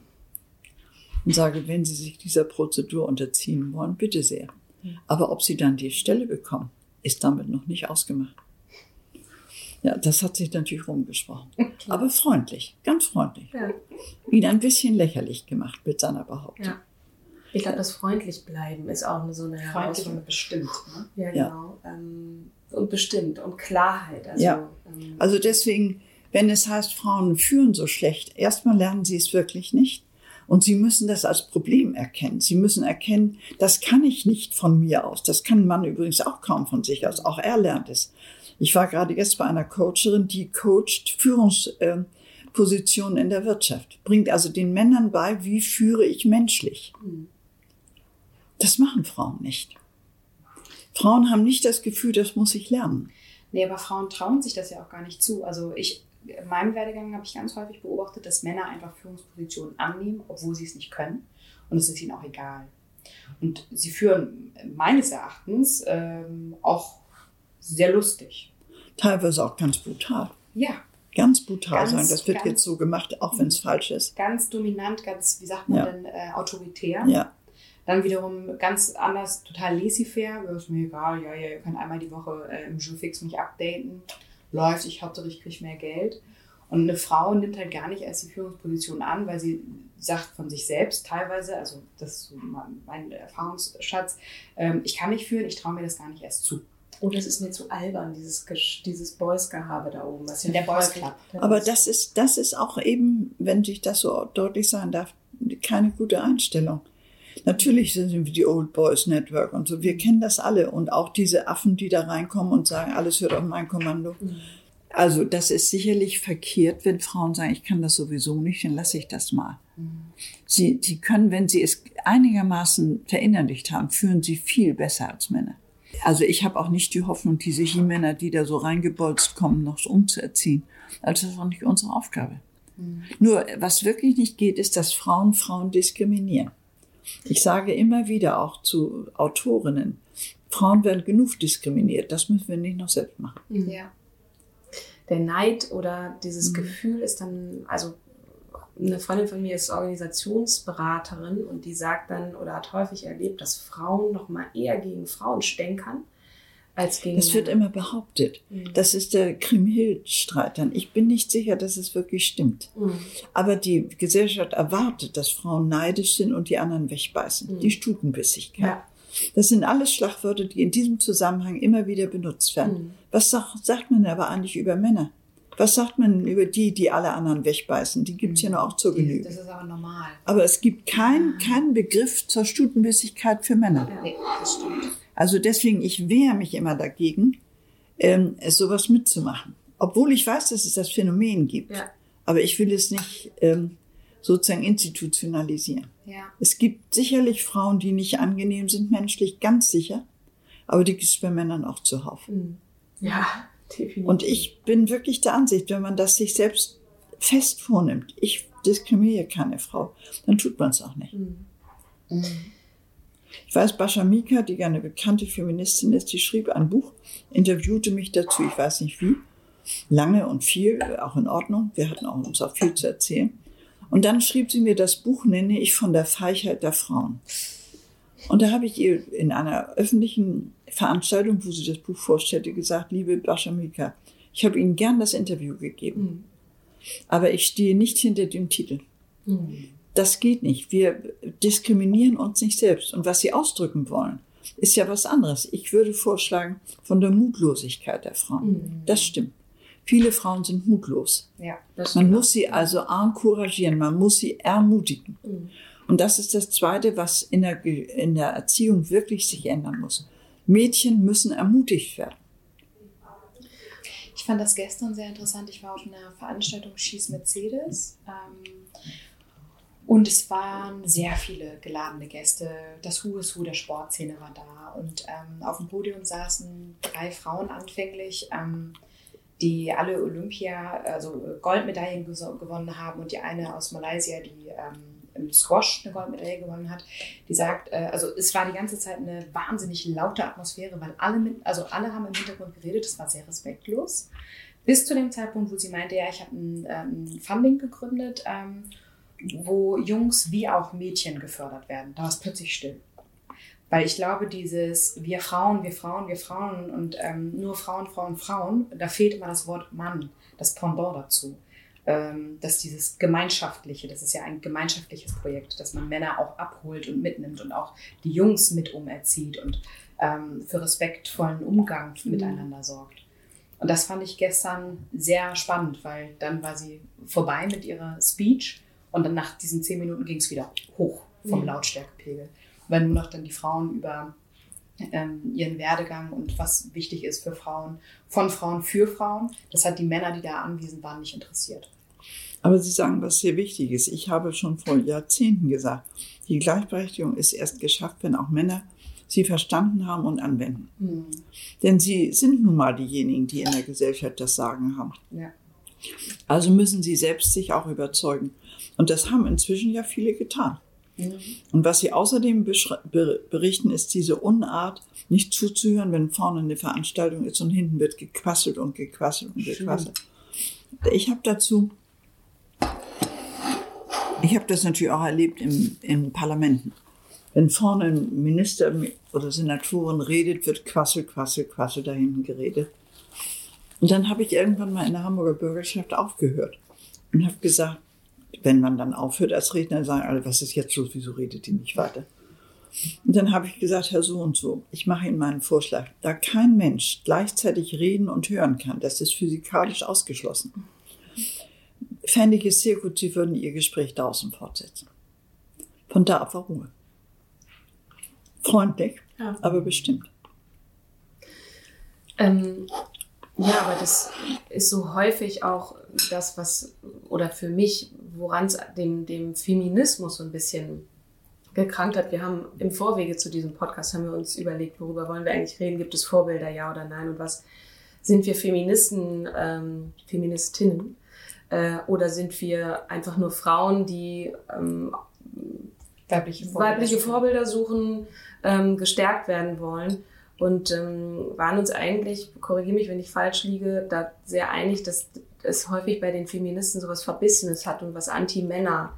und sage, wenn Sie sich dieser Prozedur unterziehen wollen, bitte sehr. Aber ob Sie dann die Stelle bekommen, ist damit noch nicht ausgemacht. Ja, das hat sich natürlich rumgesprochen. Okay. Aber freundlich, ganz freundlich. Ja. Ihn ein bisschen lächerlich gemacht mit seiner Behauptung. Ja. Ich glaube, das freundlich bleiben ist auch so eine Herausforderung. Und bestimmt. Ne? Ja, genau. Ja. Und bestimmt und Klarheit. Also deswegen, wenn es heißt, Frauen führen so schlecht, erstmal lernen sie es wirklich nicht. Und sie müssen das als Problem erkennen. Sie müssen erkennen, das kann ich nicht von mir aus. Das kann ein Mann übrigens auch kaum von sich aus. Auch er lernt es. Ich war gerade jetzt bei einer Coacherin, die coacht Führungspositionen in der Wirtschaft. Bringt also den Männern bei, wie führe ich menschlich. Das machen Frauen nicht. Frauen haben nicht das Gefühl, das muss ich lernen. Nee, aber Frauen trauen sich das ja auch gar nicht zu. Also in meinem Werdegang habe ich ganz häufig beobachtet, dass Männer einfach Führungspositionen annehmen, obwohl sie es nicht können. Und es ist ihnen auch egal. Und sie führen meines Erachtens auch sehr lustig. Teilweise auch ganz brutal. Ja. Ganz brutal sein. Das wird jetzt so gemacht, auch wenn es falsch ist. Ganz dominant, ganz, wie sagt man denn, autoritär. Ja. Dann wiederum ganz anders, total laissez-faire. Das ist mir egal, ja, ihr könnt einmal die Woche im Jourfix mich updaten. Läuft, Hauptsache ich kriege mehr Geld. Und eine Frau nimmt halt gar nicht erst die Führungsposition an, weil sie sagt von sich selbst teilweise, also das ist so mein Erfahrungsschatz, ich kann nicht führen, ich traue mir das gar nicht erst zu. Und das ist mir zu albern, dieses Boys-Gehabe da oben. Was ja der Boys Club. Aber das ist auch eben, wenn ich das so deutlich sagen darf, keine gute Einstellung. Natürlich sind wir die Old Boys Network und so. Wir kennen das alle. Und auch diese Affen, die da reinkommen und sagen, alles hört auf mein Kommando. Mhm. Also das ist sicherlich verkehrt, wenn Frauen sagen, ich kann das sowieso nicht, dann lasse ich das mal. Mhm. Sie können, wenn sie es einigermaßen verinnerlicht haben, führen sie viel besser als Männer. Also ich habe auch nicht die Hoffnung, diese He-Männer, die da so reingebolzt kommen, noch so umzuerziehen. Also das ist auch nicht unsere Aufgabe. Mhm. Nur, was wirklich nicht geht, ist, dass Frauen diskriminieren. Ich sage immer wieder auch zu Autorinnen, Frauen werden genug diskriminiert, das müssen wir nicht noch selbst machen. Ja. Der Neid oder dieses Gefühl ist dann, also eine Freundin von mir ist Organisationsberaterin und die sagt dann oder hat häufig erlebt, dass Frauen noch mal eher gegen Frauen stänkern als gegen Das wird immer behauptet. Das ist der Krimm-Hild-Streit dann. Ich bin nicht sicher, dass es wirklich stimmt. Aber die Gesellschaft erwartet, dass Frauen neidisch sind und die anderen wegbeißen. Die Stutenbissigkeit. Ja. Das sind alles Schlagwörter, die in diesem Zusammenhang immer wieder benutzt werden. Was sagt man aber eigentlich über Männer? Was sagt man über die alle anderen wegbeißen? Die gibt es ja noch auch zur Genüge. Das ist aber normal. Aber es gibt keinen Begriff zur Stutenbissigkeit für Männer. Ja, nee, das stimmt. Also deswegen, ich wehre mich immer dagegen, sowas mitzumachen. Obwohl ich weiß, dass es das Phänomen gibt. Ja. Aber ich will es nicht sozusagen institutionalisieren. Ja. Es gibt sicherlich Frauen, die nicht angenehm sind, menschlich, ganz sicher. Aber die gibt es bei Männern auch zuhauf. Ja, definitiv. Und ich bin wirklich der Ansicht, wenn man das sich selbst fest vornimmt, ich diskriminiere keine Frau, dann tut man es auch nicht. Ich weiß, Bascha Mika, die eine bekannte Feministin ist, die schrieb ein Buch, interviewte mich dazu, ich weiß nicht wie, lange und viel, auch in Ordnung. Wir hatten uns auch viel zu erzählen. Und dann schrieb sie mir, das Buch nenne ich von der Feigheit der Frauen. Und da habe ich ihr in einer öffentlichen Veranstaltung, wo sie das Buch vorstellte, gesagt, liebe Bascha Mika, ich habe Ihnen gern das Interview gegeben. Aber ich stehe nicht hinter dem Titel. Das geht nicht. Wir diskriminieren uns nicht selbst. Und was Sie ausdrücken wollen, ist ja was anderes. Ich würde vorschlagen, von der Mutlosigkeit der Frauen. Das stimmt. Viele Frauen sind mutlos. Ja, man muss sie also encouragieren, man muss sie ermutigen. Und das ist das Zweite, was in der Erziehung wirklich sich ändern muss. Mädchen müssen ermutigt werden. Ich fand das gestern sehr interessant. Ich war auf einer Veranstaltung Schieß Mercedes. Und es waren sehr viele geladene Gäste. Das Who is Who der Sportszene war da. Und auf dem Podium saßen 3 Frauen anfänglich, die alle also Goldmedaillen gewonnen haben. Und die eine aus Malaysia, die im Squash eine Goldmedaille gewonnen hat, die sagt, also es war die ganze Zeit eine wahnsinnig laute Atmosphäre, weil alle haben im Hintergrund geredet, es war sehr respektlos. Bis zu dem Zeitpunkt, wo sie meinte, ja, ich habe ein Funding gegründet, wo Jungs wie auch Mädchen gefördert werden. Da war es plötzlich still. Weil ich glaube, dieses wir Frauen und nur Frauen, da fehlt immer das Wort Mann, das Pendant dazu. Dass dieses Gemeinschaftliche, das ist ja ein gemeinschaftliches Projekt, dass man Männer auch abholt und mitnimmt und auch die Jungs mit umerzieht und für respektvollen Umgang miteinander sorgt. Und das fand ich gestern sehr spannend, weil dann war sie vorbei mit ihrer Speech und dann nach diesen 10 Minuten ging es wieder hoch vom Lautstärkepegel. Weil nur noch dann die Frauen über ihren Werdegang und was wichtig ist für Frauen, von Frauen für Frauen, das hat die Männer, die da anwesend waren, nicht interessiert. Aber Sie sagen, was sehr wichtig ist. Ich habe schon vor Jahrzehnten gesagt, die Gleichberechtigung ist erst geschafft, wenn auch Männer sie verstanden haben und anwenden. Denn sie sind nun mal diejenigen, die in der Gesellschaft das Sagen haben. Ja. Also müssen sie selbst sich auch überzeugen. Und das haben inzwischen ja viele getan. Und was sie außerdem berichten, ist diese Unart, nicht zuzuhören, wenn vorne eine Veranstaltung ist und hinten wird gequasselt und gequasselt und gequasselt. Ich habe das natürlich auch erlebt in Parlamenten. Wenn vorne ein Minister oder Senatorin redet, wird Quassel da hinten geredet. Und dann habe ich irgendwann mal in der Hamburger Bürgerschaft aufgehört und habe gesagt, wenn man dann aufhört als Redner, sagen alle, was ist jetzt los, wieso redet die nicht weiter? Und dann habe ich gesagt, Herr so und so, ich mache Ihnen meinen Vorschlag. Da kein Mensch gleichzeitig reden und hören kann, das ist physikalisch ausgeschlossen, fände ich es sehr gut, Sie würden Ihr Gespräch draußen fortsetzen. Von da ab war Ruhe. Freundlich, ja, aber bestimmt. Ja, aber das ist so häufig auch das, was, oder für mich, woran es dem Feminismus so ein bisschen gekrankt hat. Wir haben im Vorwege zu diesem Podcast haben wir uns überlegt, worüber wollen wir eigentlich reden? Gibt es Vorbilder, ja oder nein? Und was sind wir Feministinnen? Oder sind wir einfach nur Frauen, die weibliche Vorbilder suchen, gestärkt werden wollen? Und waren uns eigentlich, korrigiere mich, wenn ich falsch liege, da sehr einig, dass es häufig bei den Feministen sowas Verbissenes hat und was eine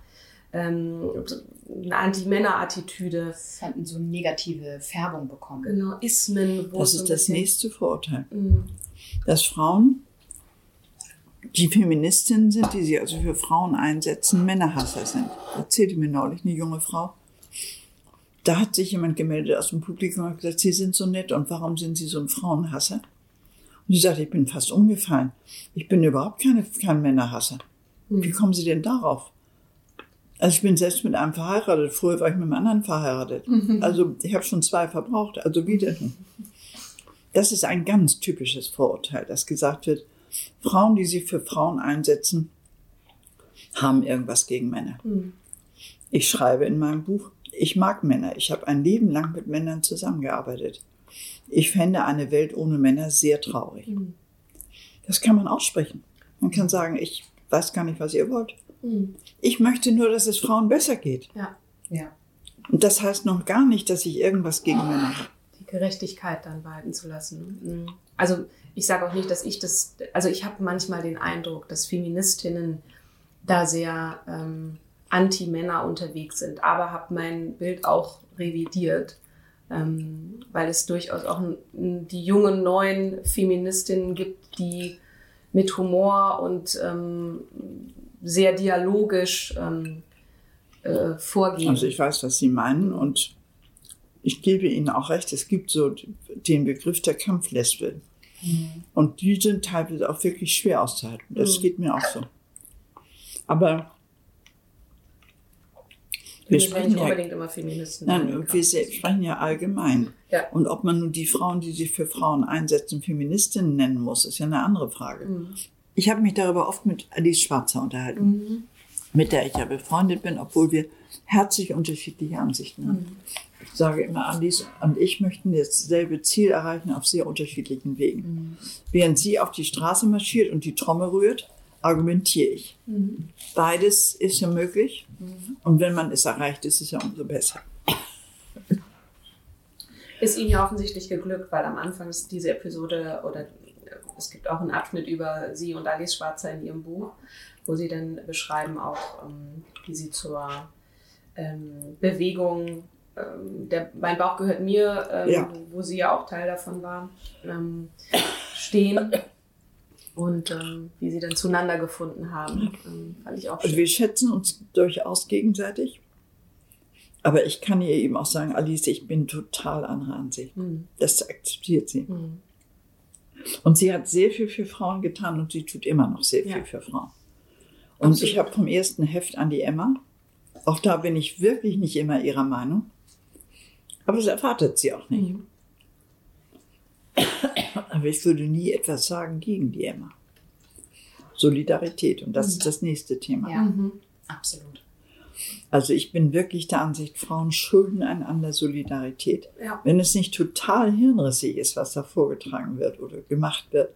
Anti-Männer-Attitüde. Es hat so eine negative Färbung bekommen. Genau, Ismen. Das ist das nächste Vorurteil. Dass Frauen, die Feministinnen sind, die sich also für Frauen einsetzen, Männerhasser sind. Erzählte mir neulich eine junge Frau. Da hat sich jemand gemeldet aus dem Publikum und gesagt, Sie sind so nett und warum sind Sie so ein Frauenhasser? Und sie sagte, ich bin fast umgefallen. Ich bin überhaupt kein Männerhasser. Wie kommen Sie denn darauf? Also ich bin selbst mit einem verheiratet. Früher war ich mit einem anderen verheiratet. Also ich habe schon 2 verbraucht. Also wieder. Das ist ein ganz typisches Vorurteil, dass gesagt wird, Frauen, die sich für Frauen einsetzen, haben irgendwas gegen Männer. Ich schreibe in meinem Buch, ich mag Männer. Ich habe ein Leben lang mit Männern zusammengearbeitet. Ich fände eine Welt ohne Männer sehr traurig. Das kann man aussprechen. Man kann sagen, ich weiß gar nicht, was ihr wollt. Ich möchte nur, dass es Frauen besser geht. Ja. Und das heißt noch gar nicht, dass ich irgendwas gegen Männer habe. Die Gerechtigkeit dann walten zu lassen. Also ich sage auch nicht, dass ich das, also ich habe manchmal den Eindruck, dass Feministinnen da sehr anti-Männer unterwegs sind, aber habe mein Bild auch revidiert, weil es durchaus auch die jungen, neuen Feministinnen gibt, die mit Humor und sehr dialogisch vorgehen. Also ich weiß, was Sie meinen und ich gebe Ihnen auch recht, es gibt so den Begriff der Kampflesbe. Und die sind teilweise auch wirklich schwer auszuhalten. Das geht mir auch so. Aber wir sprechen nicht unbedingt immer Feministen. Nein, wir sprechen ja allgemein. Ja. Und ob man nun die Frauen, die sich für Frauen einsetzen, Feministinnen nennen muss, ist ja eine andere Frage. Ich habe mich darüber oft mit Alice Schwarzer unterhalten, mit der ich ja befreundet bin, obwohl wir herzlich unterschiedliche Ansichten haben. Ich sage immer, Alice und ich möchten dasselbe Ziel erreichen auf sehr unterschiedlichen Wegen. Während sie auf die Straße marschiert und die Trommel rührt, argumentiere ich. Beides ist ja möglich. Und wenn man es erreicht, ist es ja umso besser. Ist Ihnen ja offensichtlich geglückt, weil am Anfang ist diese Episode, oder es gibt auch einen Abschnitt über Sie und Alice Schwarzer in Ihrem Buch, wo Sie dann beschreiben auch, wie Sie zur Bewegung Mein Bauch gehört mir, wo Sie ja auch Teil davon war, stehen. Und wie sie dann zueinander gefunden haben, fand ich auch schön. Also wir schätzen uns durchaus gegenseitig. Aber ich kann ihr eben auch sagen, Alice, ich bin total anderer Ansicht. Das akzeptiert sie. Und sie hat sehr viel für Frauen getan und sie tut immer noch sehr viel für Frauen. Und absolut. Ich habe vom ersten Heft an die Emma, auch da bin ich wirklich nicht immer ihrer Meinung, aber das erwartet sie auch nicht. Aber ich würde nie etwas sagen gegen die Emma. Solidarität, und das ist das nächste Thema. Ja, absolut. Also ich bin wirklich der Ansicht, Frauen schulden einander Solidarität. Ja. Wenn es nicht total hirnrissig ist, was da vorgetragen wird oder gemacht wird,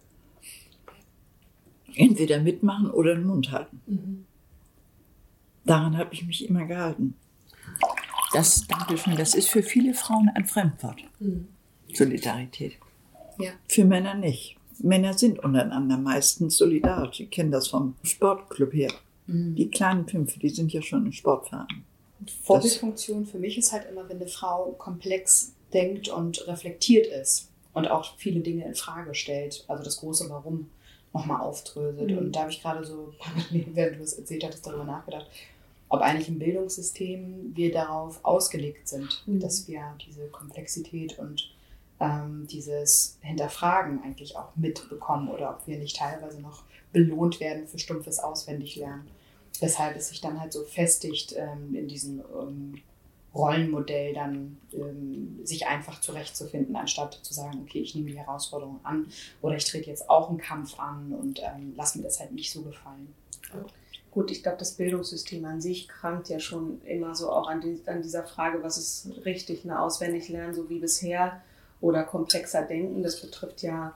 entweder mitmachen oder den Mund halten. Daran habe ich mich immer gehalten. Das ist für viele Frauen ein Fremdwort. Solidarität. Ja. Für Männer nicht. Männer sind untereinander meistens solidarisch. Die kennen das vom Sportclub her. Die kleinen Pimpfe, die sind ja schon im Sportverein. Vorbildfunktion für mich ist halt immer, wenn eine Frau komplex denkt und reflektiert ist und auch viele Dinge in Frage stellt, also das große Warum nochmal aufdröselt. Und da habe ich gerade so, während du es erzählt hattest, darüber nachgedacht, ob eigentlich im Bildungssystem wir darauf ausgelegt sind, dass wir diese Komplexität und dieses Hinterfragen eigentlich auch mitbekommen oder ob wir nicht teilweise noch belohnt werden für stumpfes Auswendiglernen. Weshalb es sich dann halt so festigt in diesem Rollenmodell dann sich einfach zurechtzufinden, anstatt zu sagen, okay, ich nehme die Herausforderung an oder ich trete jetzt auch einen Kampf an und lass mir das halt nicht so gefallen. Gut, ich glaube, das Bildungssystem an sich krankt ja schon immer so auch an dieser Frage, was ist richtig, eine Auswendiglernen, so wie bisher, oder komplexer denken. Das betrifft ja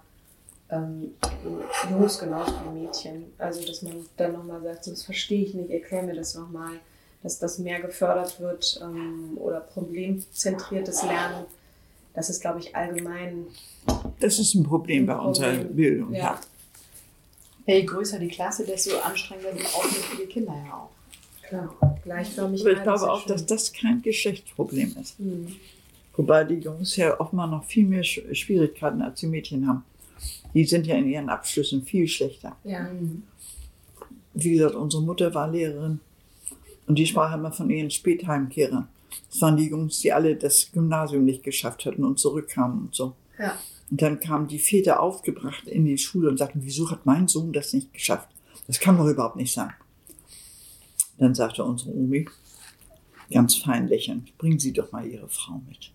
Jungs genauso wie Mädchen. Also, dass man dann nochmal sagt, so, das verstehe ich nicht, erklär mir das nochmal, dass das mehr gefördert wird oder problemzentriertes Lernen. Das ist, glaube ich, allgemein. Das ist ein Problem bei unserer Bildung. Ja. Je größer die Klasse, desto anstrengender sind auch für die Kinder ja auch. Klar, Gleichförmigkeit. Aber ich glaube auch, dass das kein Geschlechtsproblem ist. Wobei die Jungs ja offenbar noch viel mehr Schwierigkeiten als die Mädchen haben. Die sind ja in ihren Abschlüssen viel schlechter. Ja. Wie gesagt, unsere Mutter war Lehrerin und die sprach immer von ihren Spätheimkehrern. Das waren die Jungs, die alle das Gymnasium nicht geschafft hatten und zurückkamen und so. Ja. Und dann kamen die Väter aufgebracht in die Schule und sagten, wieso hat mein Sohn das nicht geschafft? Das kann doch überhaupt nicht sein. Dann sagte unsere Omi, ganz fein lächelnd, bringen Sie doch mal Ihre Frau mit.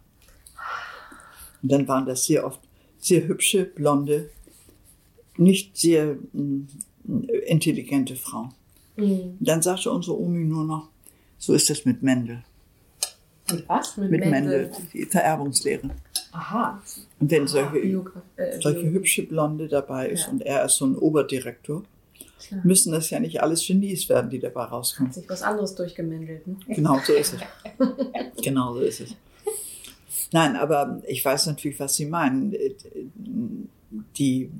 Und dann waren das sehr oft sehr hübsche, blonde, nicht sehr intelligente Frauen. Und dann sagte unsere Omi nur noch, so ist es mit Mendel. Mit was? Mit Mendel, die Vererbungslehre. Aha. Und wenn solche hübsche Blonde dabei ist und er ist so ein Oberdirektor, müssen das ja nicht alles Genies werden, die dabei rauskommen. Hat sich was anderes durchgemändelt. Ne? Genau so ist es. Genau so ist es. Nein, aber ich weiß natürlich, was Sie meinen. Die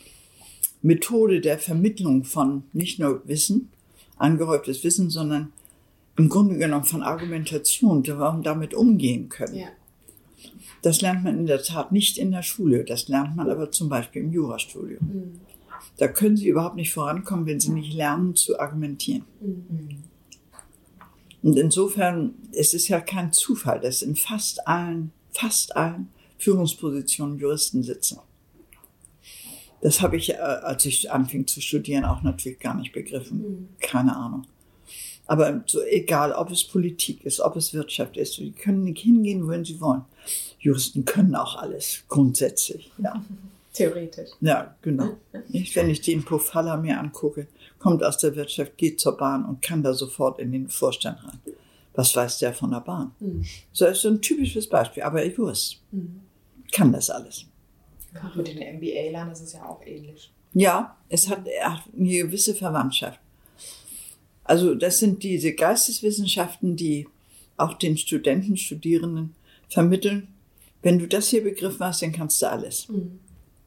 Methode der Vermittlung von nicht nur Wissen, angehäuftes Wissen, sondern im Grunde genommen von Argumentation, damit umgehen können. Ja. Das lernt man in der Tat nicht in der Schule, das lernt man aber zum Beispiel im Jurastudium. Mhm. Da können Sie überhaupt nicht vorankommen, wenn Sie nicht lernen zu argumentieren. Mhm. Und insofern ist es ja kein Zufall, dass in fast allen Führungspositionen Juristen sitzen. Das habe ich, als ich anfing zu studieren, auch natürlich gar nicht begriffen. Mhm. Keine Ahnung. Aber so egal, ob es Politik ist, ob es Wirtschaft ist, Sie können nicht hingehen, wohin Sie wollen. Juristen können auch alles, grundsätzlich. Ja. Theoretisch. Ja, genau. Nicht, wenn ich den Pofalla mir angucke, kommt aus der Wirtschaft, geht zur Bahn und kann da sofort in den Vorstand rein. Was weiß der von der Bahn? Mhm. So ist so ein typisches Beispiel. Aber Jurist kann das alles. Ja, mit den MBA-Lern ist es ja auch ähnlich. Ja, er hat eine gewisse Verwandtschaft. Also das sind diese Geisteswissenschaften, die auch den Studierenden vermitteln. Wenn du das hier begriffen hast, dann kannst du alles. Mhm.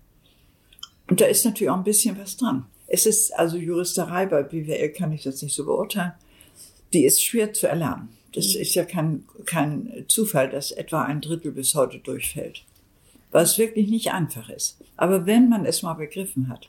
Und da ist natürlich auch ein bisschen was dran. Es ist also Juristerei, bei BWL kann ich das nicht so beurteilen, die ist schwer zu erlernen. Das ist ja kein Zufall, dass etwa 1/3 bis heute durchfällt. Weil es wirklich nicht einfach ist. Aber wenn man es mal begriffen hat.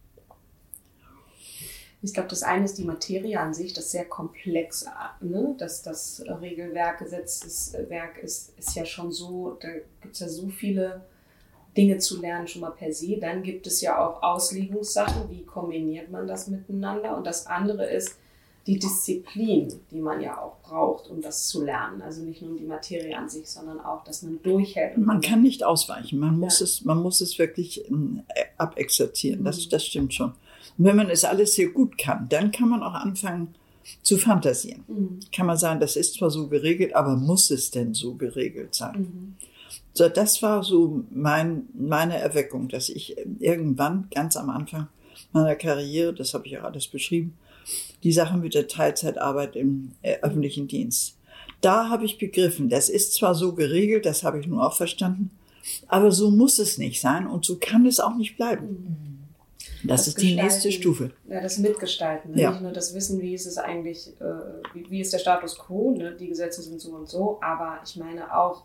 Ich glaube, das eine ist die Materie an sich, das sehr komplex, ne? Das Regelwerk, Gesetzeswerk ist ja schon so, da gibt es ja so viele Dinge zu lernen schon mal per se. Dann gibt es ja auch Auslegungssachen, wie kombiniert man das miteinander? Und das andere ist die Disziplin, die man ja auch braucht, um das zu lernen. Also nicht nur die Materie an sich, sondern auch, dass man durchhält. Man kann nicht ausweichen, man muss es wirklich abexerzieren, das stimmt schon. Und wenn man es alles sehr gut kann, dann kann man auch anfangen zu fantasieren. Mhm. Kann man sagen, das ist zwar so geregelt, aber muss es denn so geregelt sein? Mhm. So, das war so meine Erweckung, dass ich irgendwann, ganz am Anfang meiner Karriere, das habe ich auch alles beschrieben, die Sache mit der Teilzeitarbeit im öffentlichen Dienst. Da habe ich begriffen, das ist zwar so geregelt, das habe ich nun auch verstanden, aber so muss es nicht sein und so kann es auch nicht bleiben. Das ist die nächste Stufe. Ja, das Mitgestalten. Ne? Ja. Nicht nur das Wissen, wie ist es eigentlich, wie ist der Status quo, ne? Die Gesetze sind so und so, aber ich meine auch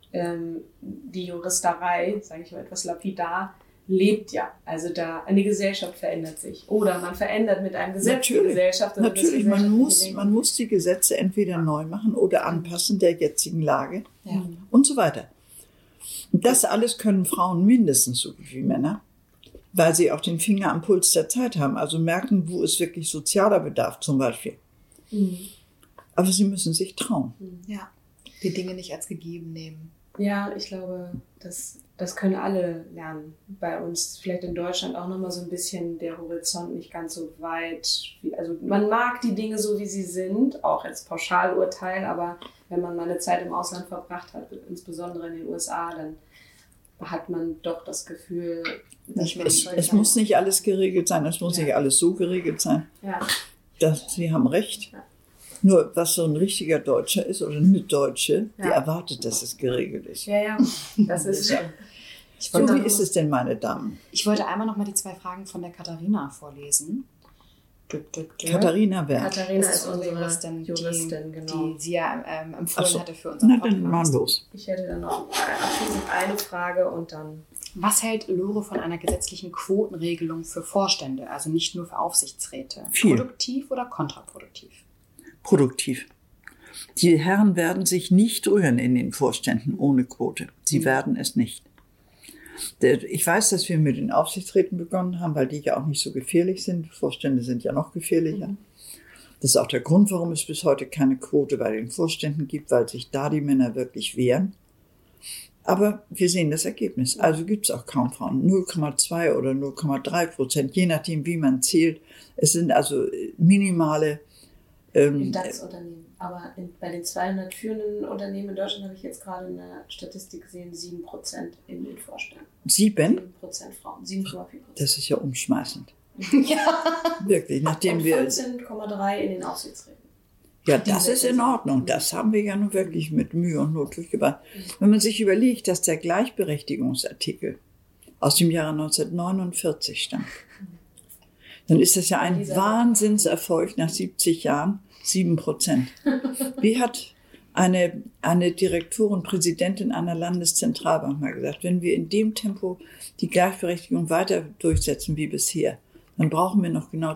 die Juristerei, sage ich mal etwas lapidar, lebt ja. Also da eine Gesellschaft verändert sich. Oder man verändert mit einem Gesetz die Gesellschaft. Natürlich, man muss die Gesetze entweder neu machen oder anpassen der jetzigen Lage und so weiter. Und das alles können Frauen mindestens so gut wie Männer, weil sie auch den Finger am Puls der Zeit haben. Also merken, wo ist wirklich sozialer Bedarf zum Beispiel. Mhm. Aber sie müssen sich trauen. Ja, die Dinge nicht als gegeben nehmen. Ja, ich glaube, das können alle lernen. Bei uns vielleicht in Deutschland auch nochmal so ein bisschen der Horizont nicht ganz so weit. Also man mag die Dinge so, wie sie sind, auch als Pauschalurteil, aber wenn man mal eine Zeit im Ausland verbracht hat, insbesondere in den USA, dann hat man doch das Gefühl, es muss nicht alles geregelt sein, es muss nicht alles so geregelt sein. Ja. Sie haben recht. Ja. Nur, was so ein richtiger Deutscher ist oder eine Deutsche, die erwartet, dass es geregelt ist. Ja, das ist schon. So, wie ist es denn, meine Damen? Ich wollte einmal noch mal die 2 Fragen von der Katharina vorlesen. Katharina wer? Katharina ist unsere Juristin, genau. Die sie ja empfohlen hatte für unseren Podcast. Na, dann mal los. Ich hätte dann noch abschließend eine Frage und dann... Was hält Lore von einer gesetzlichen Quotenregelung für Vorstände, also nicht nur für Aufsichtsräte? Viel. Produktiv oder kontraproduktiv? Produktiv. Die Herren werden sich nicht rühren in den Vorständen ohne Quote. Sie werden es nicht. Ich weiß, dass wir mit den Aufsichtsräten begonnen haben, weil die ja auch nicht so gefährlich sind. Vorstände sind ja noch gefährlicher. Das ist auch der Grund, warum es bis heute keine Quote bei den Vorständen gibt, weil sich da die Männer wirklich wehren. Aber wir sehen das Ergebnis. Also gibt es auch kaum Frauen. 0,2 oder 0,3%, je nachdem, wie man zählt. Es sind also minimale... Im DAX-Unternehmen. Aber bei den 200 führenden Unternehmen in Deutschland habe ich jetzt gerade eine Statistik gesehen, 7% in den Vorständen. 7? 7% Frauen, 7,4%. Das ist ja umschmeißend. Ja. Wirklich, nachdem und 14,3 in den Aufsichtsräten. Ja, das ist in Ordnung. Das haben wir ja nun wirklich mit Mühe und Not durchgebracht. Wenn man sich überlegt, dass der Gleichberechtigungsartikel aus dem Jahre 1949 stammt, dann ist das ja ein Wahnsinnserfolg nach 70 Jahren, 7%. Wie hat eine Direktorin, Präsidentin einer Landeszentralbank mal gesagt, wenn wir in dem Tempo die Gleichberechtigung weiter durchsetzen wie bisher, dann brauchen wir noch genau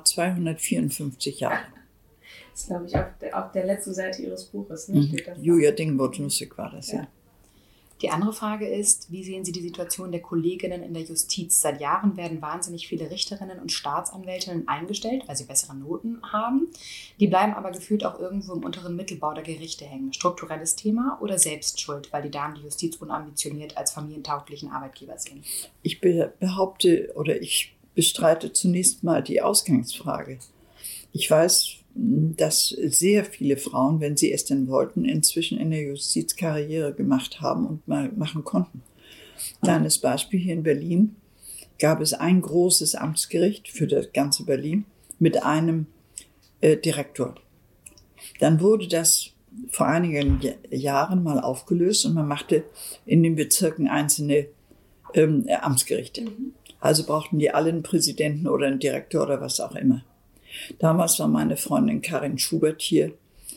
254 Jahre. Das ist, glaube ich, auf der letzten Seite Ihres Buches. Ne, steht das Julia Dingborn-Nussig war das, ja. Die andere Frage ist, wie sehen Sie die Situation der Kolleginnen in der Justiz? Seit Jahren werden wahnsinnig viele Richterinnen und Staatsanwältinnen eingestellt, weil sie bessere Noten haben. Die bleiben aber gefühlt auch irgendwo im unteren Mittelbau der Gerichte hängen. Strukturelles Thema oder Selbstschuld, weil die Damen die Justiz unambitioniert als familientauglichen Arbeitgeber sehen? Ich behaupte oder ich bestreite zunächst mal die Ausgangsfrage. Ich weiß, dass sehr viele Frauen, wenn sie es denn wollten, inzwischen in der Justiz Karriere gemacht haben und mal machen konnten. Kleines Beispiel: Hier in Berlin gab es ein großes Amtsgericht für das ganze Berlin mit einem Direktor. Dann wurde das vor einigen Jahren mal aufgelöst und man machte in den Bezirken einzelne Amtsgerichte. Also brauchten die alle einen Präsidenten oder einen Direktor oder was auch immer. Damals war meine Freundin Karin Schubert hier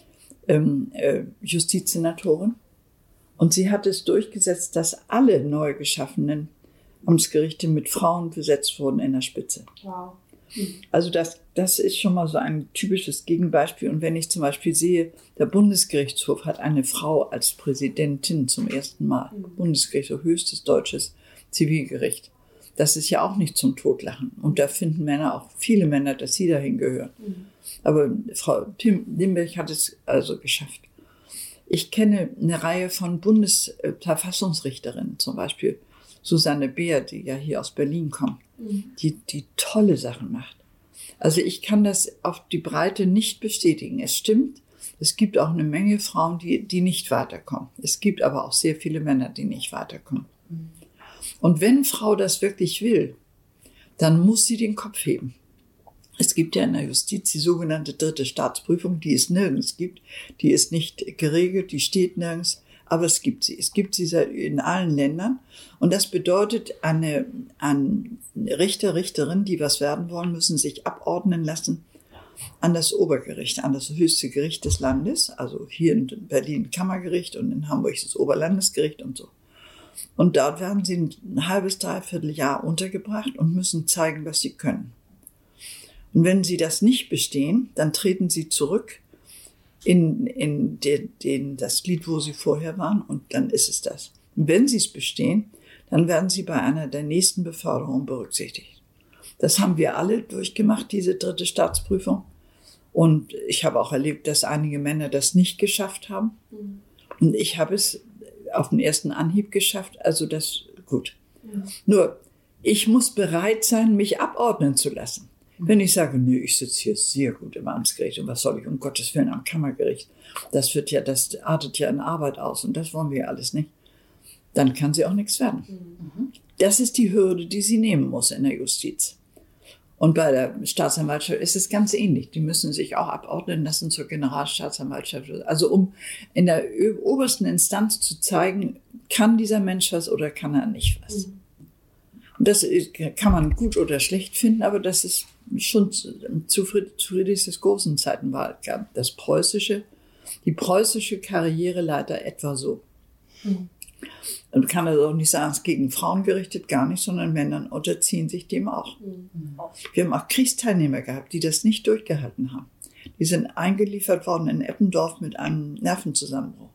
Justizsenatorin und sie hat es durchgesetzt, dass alle neu geschaffenen Amtsgerichte mit Frauen besetzt wurden in der Spitze. Wow. Also das ist schon mal so ein typisches Gegenbeispiel. Und wenn ich zum Beispiel sehe, der Bundesgerichtshof hat eine Frau als Präsidentin zum ersten Mal. Bundesgerichtshof, höchstes deutsches Zivilgericht. Das ist ja auch nicht zum Totlachen. Und da finden Männer, auch viele Männer, dass sie dahin gehören. Aber Frau Limbeck hat es also geschafft. Ich kenne eine Reihe von Bundesverfassungsrichterinnen, zum Beispiel Susanne Beer, die ja hier aus Berlin kommt, die tolle Sachen macht. Also ich kann das auf die Breite nicht bestätigen. Es stimmt, es gibt auch eine Menge Frauen, die nicht weiterkommen. Es gibt aber auch sehr viele Männer, die nicht weiterkommen. Und wenn Frau das wirklich will, dann muss sie den Kopf heben. Es gibt ja in der Justiz die sogenannte dritte Staatsprüfung, die es nirgends gibt. Die ist nicht geregelt, die steht nirgends, aber es gibt sie. Es gibt sie in allen Ländern. Und das bedeutet, an Richter, Richterin, die was werden wollen, müssen sich abordnen lassen an das Obergericht, an das höchste Gericht des Landes. Also hier in Berlin Kammergericht und in Hamburg das Oberlandesgericht und so. Und dort werden sie ein halbes, dreiviertel Jahr untergebracht und müssen zeigen, was sie können. Und wenn sie das nicht bestehen, dann treten sie zurück in das Glied, wo sie vorher waren, und dann ist es das. Und wenn sie es bestehen, dann werden sie bei einer der nächsten Beförderungen berücksichtigt. Das haben wir alle durchgemacht, diese dritte Staatsprüfung. Und ich habe auch erlebt, dass einige Männer das nicht geschafft haben. Und ich habe es auf den ersten Anhieb geschafft, also das gut. Nur, ich muss bereit sein, mich abordnen zu lassen. Wenn ich sage, nö, ich sitze hier sehr gut im Amtsgericht und was soll ich um Gottes Willen am Kammergericht? Das artet ja in Arbeit aus und das wollen wir alles nicht. Dann kann sie auch nichts werden. Das ist die Hürde, die sie nehmen muss in der Justiz. Und bei der Staatsanwaltschaft ist es ganz ähnlich. Die müssen sich auch abordnen lassen zur Generalstaatsanwaltschaft. Also um in der obersten Instanz zu zeigen, kann dieser Mensch was oder kann er nicht was. Und das kann man gut oder schlecht finden, aber das ist schon zu Friedrichs des Großen Zeiten war die preußische Karriereleiter etwa so. Und kann also auch nicht sagen, es ist gegen Frauen gerichtet, gar nicht, sondern Männern unterziehen sich dem auch. Wir haben auch Kriegsteilnehmer gehabt, die das nicht durchgehalten haben. Die sind eingeliefert worden in Eppendorf mit einem Nervenzusammenbruch.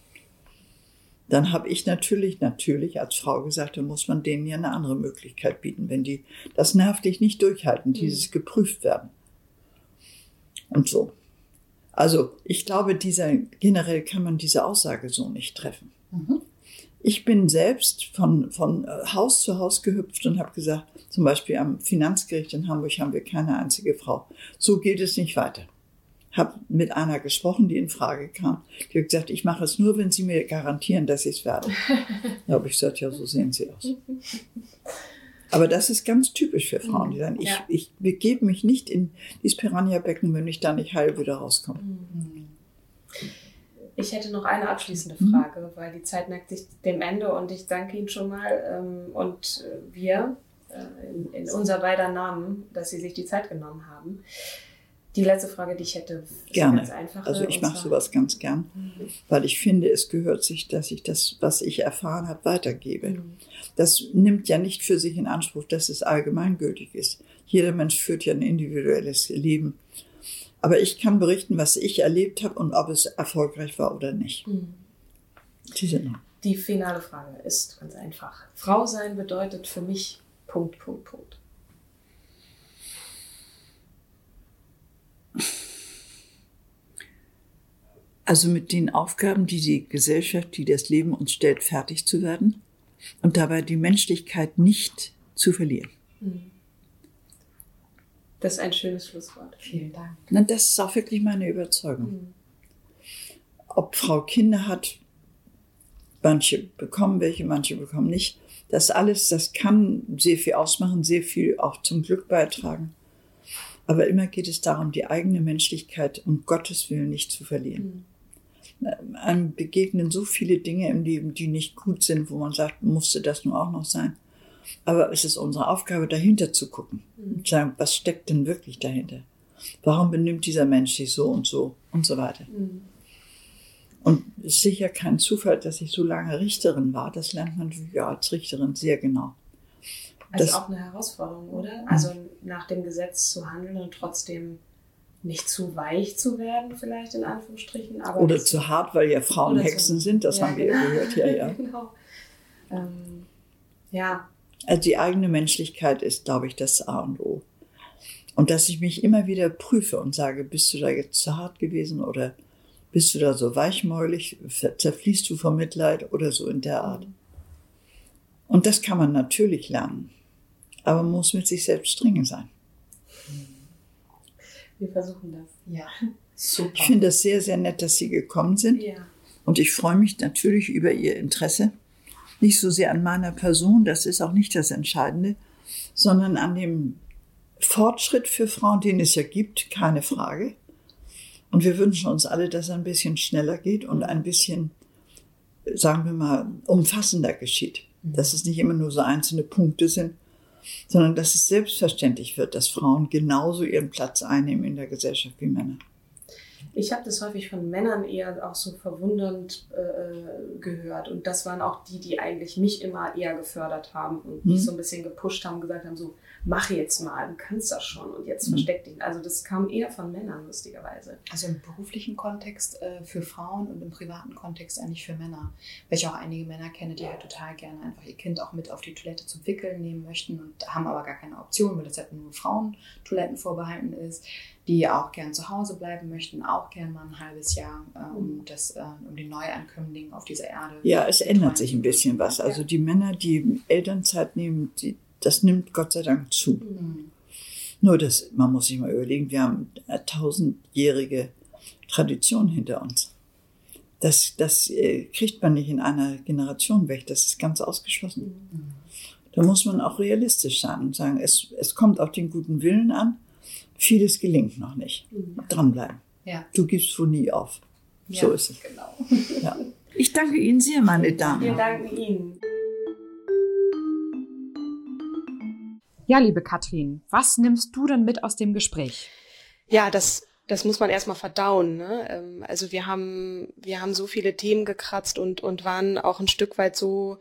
Dann habe ich natürlich als Frau gesagt, dann muss man denen ja eine andere Möglichkeit bieten, wenn die das nervlich nicht durchhalten, dieses geprüft werden. Und so. Also ich glaube, generell kann man diese Aussage so nicht treffen. Ich bin selbst von Haus zu Haus gehüpft und habe gesagt, zum Beispiel am Finanzgericht in Hamburg haben wir keine einzige Frau. So geht es nicht weiter. Habe mit einer gesprochen, die in Frage kam. Die hat gesagt, ich mache es nur, wenn Sie mir garantieren, dass ich es werde. Da habe ich gesagt, ja, so sehen Sie aus. Aber das ist ganz typisch für Frauen, die sagen, ich begebe mich nicht in dieses Piranha-Becken, wenn ich da nicht heil wieder rauskomme. Ich hätte noch eine abschließende Frage, weil die Zeit neigt sich dem Ende und ich danke Ihnen schon mal und wir in unser beider Namen, dass Sie sich die Zeit genommen haben. Die letzte Frage, die ich hätte, ist gerne. Ganz einfache. Also ich mache sowas ganz gern, weil ich finde, es gehört sich, dass ich das, was ich erfahren habe, weitergebe. Das nimmt ja nicht für sich in Anspruch, dass es allgemeingültig ist. Jeder Mensch führt ja ein individuelles Leben. Aber ich kann berichten, was ich erlebt habe und ob es erfolgreich war oder nicht. Die finale Frage ist ganz einfach. Frau sein bedeutet für mich ... Also mit den Aufgaben, die Gesellschaft, die das Leben uns stellt, fertig zu werden und dabei die Menschlichkeit nicht zu verlieren. Das ist ein schönes Schlusswort. Vielen Dank. Na, das ist auch wirklich meine Überzeugung. Ob Frau Kinder hat, manche bekommen welche, manche bekommen nicht. Das alles, das kann sehr viel ausmachen, sehr viel auch zum Glück beitragen. Aber immer geht es darum, die eigene Menschlichkeit um Gottes Willen nicht zu verlieren. Einem begegnen so viele Dinge im Leben, die nicht gut sind, wo man sagt, musste das nur auch noch sein. Aber es ist unsere Aufgabe, dahinter zu gucken und zu sagen, was steckt denn wirklich dahinter? Warum benimmt dieser Mensch sich so und so weiter? Und es ist sicher kein Zufall, dass ich so lange Richterin war. Das lernt man ja als Richterin sehr genau. Also das auch eine Herausforderung, oder? Also nach dem Gesetz zu handeln und trotzdem nicht zu weich zu werden, vielleicht in Anführungsstrichen. Aber oder zu hart, weil ja Frauen Hexen sind, das haben wir ja gehört. Ja. Genau. Ja. Also die eigene Menschlichkeit ist, glaube ich, das A und O. Und dass ich mich immer wieder prüfe und sage, bist du da jetzt zu hart gewesen oder bist du da so weichmäulig, zerfließt du vor Mitleid oder so in der Art. Und das kann man natürlich lernen, aber man muss mit sich selbst streng sein. Wir versuchen das. Ja, super. Ich finde das sehr, sehr nett, dass Sie gekommen sind. Ja. Und ich freue mich natürlich über Ihr Interesse. Nicht so sehr an meiner Person, das ist auch nicht das Entscheidende, sondern an dem Fortschritt für Frauen, den es ja gibt, keine Frage. Und wir wünschen uns alle, dass es ein bisschen schneller geht und ein bisschen, sagen wir mal, umfassender geschieht. Dass es nicht immer nur so einzelne Punkte sind, sondern dass es selbstverständlich wird, dass Frauen genauso ihren Platz einnehmen in der Gesellschaft wie Männer. Ich habe das häufig von Männern eher auch so verwundernd gehört. Und das waren auch die eigentlich mich immer eher gefördert haben und mich so ein bisschen gepusht haben und gesagt haben, so, mach jetzt mal, du kannst das schon und jetzt versteck dich. Also das kam eher von Männern, lustigerweise. Also im beruflichen Kontext für Frauen und im privaten Kontext eigentlich für Männer. Weil ich auch einige Männer kenne, die halt total gerne einfach ihr Kind auch mit auf die Toilette zum Wickeln nehmen möchten und haben aber gar keine Option, weil das halt nur Frauentoiletten vorbehalten ist, die auch gern zu Hause bleiben möchten, auch gern mal ein halbes Jahr, um die Neuankömmlinge auf dieser Erde. Ja, es ändert sich ein bisschen was. Also die Männer, die Elternzeit nehmen, das nimmt Gott sei Dank zu. Nur man muss sich mal überlegen, wir haben 1000-jährige Tradition hinter uns. Das kriegt man nicht in einer Generation weg, das ist ganz ausgeschlossen. Da muss man auch realistisch sein und sagen, es kommt auf den guten Willen an, vieles gelingt noch nicht. Dranbleiben. Ja. Du gibst wohl nie auf. Ja, so ist es. Genau. Ja. Ich danke Ihnen sehr, meine Damen. Wir danken Ihnen. Ja, liebe Katrin, was nimmst du denn mit aus dem Gespräch? Ja, das muss man erstmal verdauen, ne? Also wir haben so viele Themen gekratzt und waren auch ein Stück weit so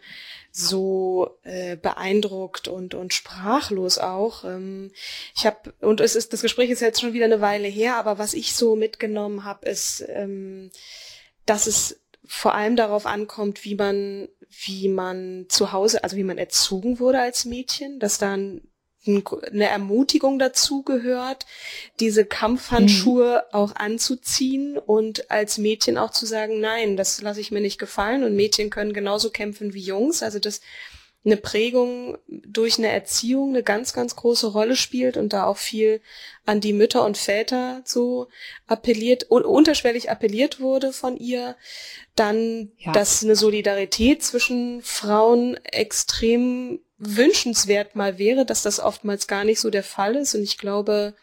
beeindruckt und sprachlos auch. Das Gespräch ist jetzt schon wieder eine Weile her, aber was ich so mitgenommen habe, ist, dass es vor allem darauf ankommt, wie man zu Hause, also wie man erzogen wurde als Mädchen, dass da ein eine Ermutigung dazu gehört, diese Kampfhandschuhe auch anzuziehen und als Mädchen auch zu sagen, nein, das lasse ich mir nicht gefallen und Mädchen können genauso kämpfen wie Jungs. Also dass eine Prägung durch eine Erziehung eine ganz, ganz große Rolle spielt und da auch viel an die Mütter und Väter so unterschwellig appelliert wurde von ihr. Dann, dass eine Solidarität zwischen Frauen extrem wünschenswert mal wäre, dass das oftmals gar nicht so der Fall ist. Und ich glaube,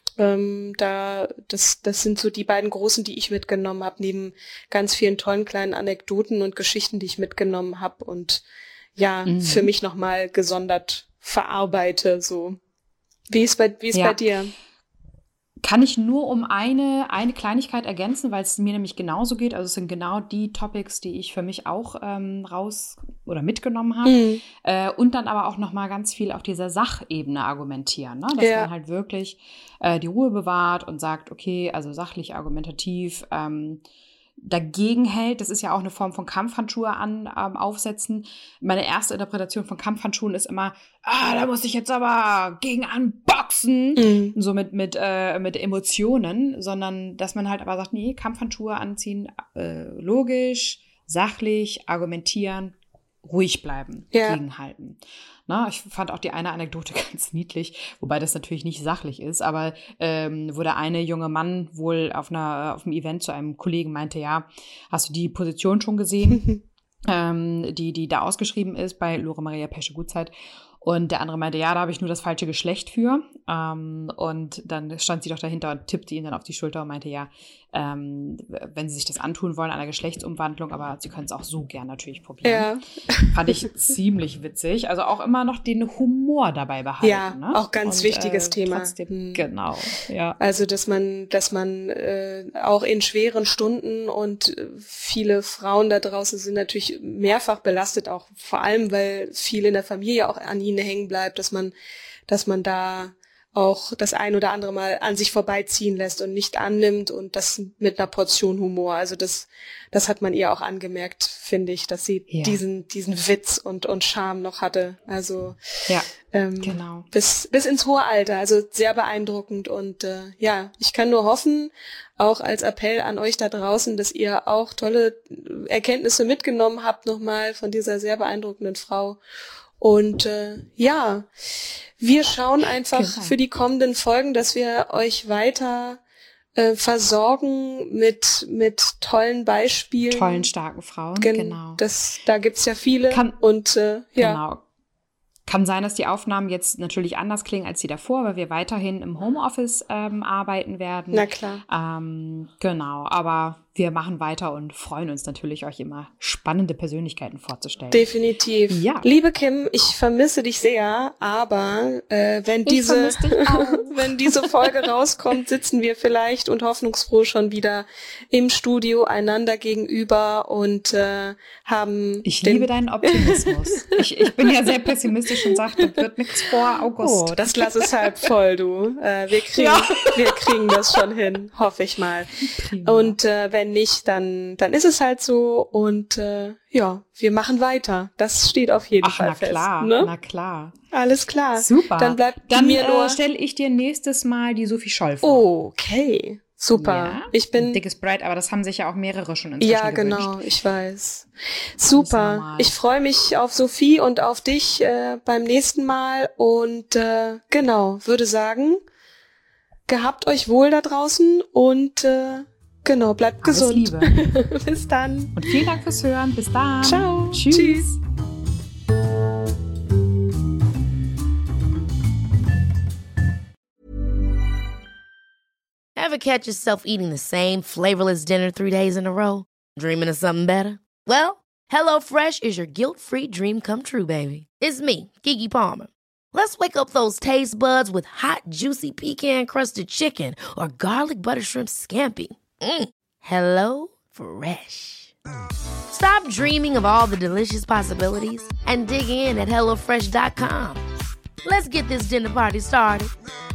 das sind so die beiden großen, die ich mitgenommen habe, neben ganz vielen tollen kleinen Anekdoten und Geschichten, die ich mitgenommen habe und für mich nochmal gesondert verarbeite. So. Wie ist bei dir? Kann ich nur um eine Kleinigkeit ergänzen, weil es mir nämlich genauso geht. Also es sind genau die Topics, die ich für mich auch mitgenommen habe. Und dann aber auch nochmal ganz viel auf dieser Sachebene argumentieren. Ne? Dass man halt wirklich die Ruhe bewahrt und sagt, okay, also sachlich, argumentativ, dagegen hält. Das ist ja auch eine Form von Kampfhandschuhe aufsetzen. Meine erste Interpretation von Kampfhandschuhen ist immer, da muss ich jetzt aber gegen anboxen. So mit Emotionen, sondern dass man halt aber sagt, nee, Kampfhandschuhe anziehen, logisch, sachlich, argumentieren, ruhig bleiben, gegenhalten. Na, ich fand auch die eine Anekdote ganz niedlich, wobei das natürlich nicht sachlich ist, aber wo der eine junge Mann wohl auf einem Event zu einem Kollegen meinte, ja, hast du die Position schon gesehen, die da ausgeschrieben ist bei Lore Maria Pesce-Gutzeit? Und der andere meinte, ja, da habe ich nur das falsche Geschlecht für. Und dann stand sie doch dahinter und tippte ihn dann auf die Schulter und meinte, ja, wenn sie sich das antun wollen, einer Geschlechtsumwandlung, aber sie können es auch so gern natürlich probieren. Ja. Fand ich ziemlich witzig. Also auch immer noch den Humor dabei behalten. Ja, ne? Auch ganz wichtiges Thema. Trotzdem, genau, ja. Also, dass man auch in schweren Stunden und viele Frauen da draußen sind natürlich mehrfach belastet, auch vor allem, weil viel in der Familie auch an ihnen hängen bleibt, dass man da auch das ein oder andere Mal an sich vorbeiziehen lässt und nicht annimmt und das mit einer Portion Humor. Also das hat man ihr auch angemerkt, finde ich, dass sie diesen Witz und Charme noch hatte. Also genau. Bis ins hohe Alter. Also sehr beeindruckend und ich kann nur hoffen, auch als Appell an euch da draußen, dass ihr auch tolle Erkenntnisse mitgenommen habt nochmal von dieser sehr beeindruckenden Frau. Und wir schauen einfach für die kommenden Folgen, dass wir euch weiter versorgen mit tollen Beispielen. Tollen, starken Frauen, genau. Da gibt's ja viele. Genau. Kann sein, dass die Aufnahmen jetzt natürlich anders klingen als die davor, weil wir weiterhin im Homeoffice arbeiten werden. Na klar. Genau, aber wir machen weiter und freuen uns natürlich, euch immer spannende Persönlichkeiten vorzustellen. Definitiv. Ja. Liebe Kim, ich vermisse dich sehr, aber wenn diese Folge rauskommt, sitzen wir vielleicht und hoffnungsfroh schon wieder im Studio einander gegenüber und haben... Ich liebe deinen Optimismus. Ich bin ja sehr pessimistisch und sage, das wird nichts vor August. Oh, das Glas ist halb voll, du. Wir kriegen das schon hin, hoffe ich mal. Prima. Und wenn nicht, dann ist es halt so und wir machen weiter. Das steht auf jeden Fall fest. Na klar. Alles klar. Super. Dann stelle ich dir nächstes Mal die Sophie Scholl vor. Okay. Super. Ja, dickes Breit, aber das haben sich ja auch mehrere schon inzwischen gewünscht. Genau, ich weiß. Super. Ich freue mich auf Sophie und auf dich beim nächsten Mal und würde sagen, gehabt euch wohl da draußen und bleibt gesund. Alles Liebe. Bis dann. Und vielen Dank fürs Hören. Bis dann. Ciao. Tschüss. Ever catch yourself eating the same flavorless dinner 3 days in a row? Dreaming of something better? Well, HelloFresh is your guilt-free dream come true, baby. It's me, Keke Palmer. Let's wake up those taste buds with hot, juicy pecan-crusted chicken or garlic butter shrimp scampi. Hello Fresh. Stop dreaming of all the delicious possibilities and dig in at HelloFresh.com. Let's get this dinner party started.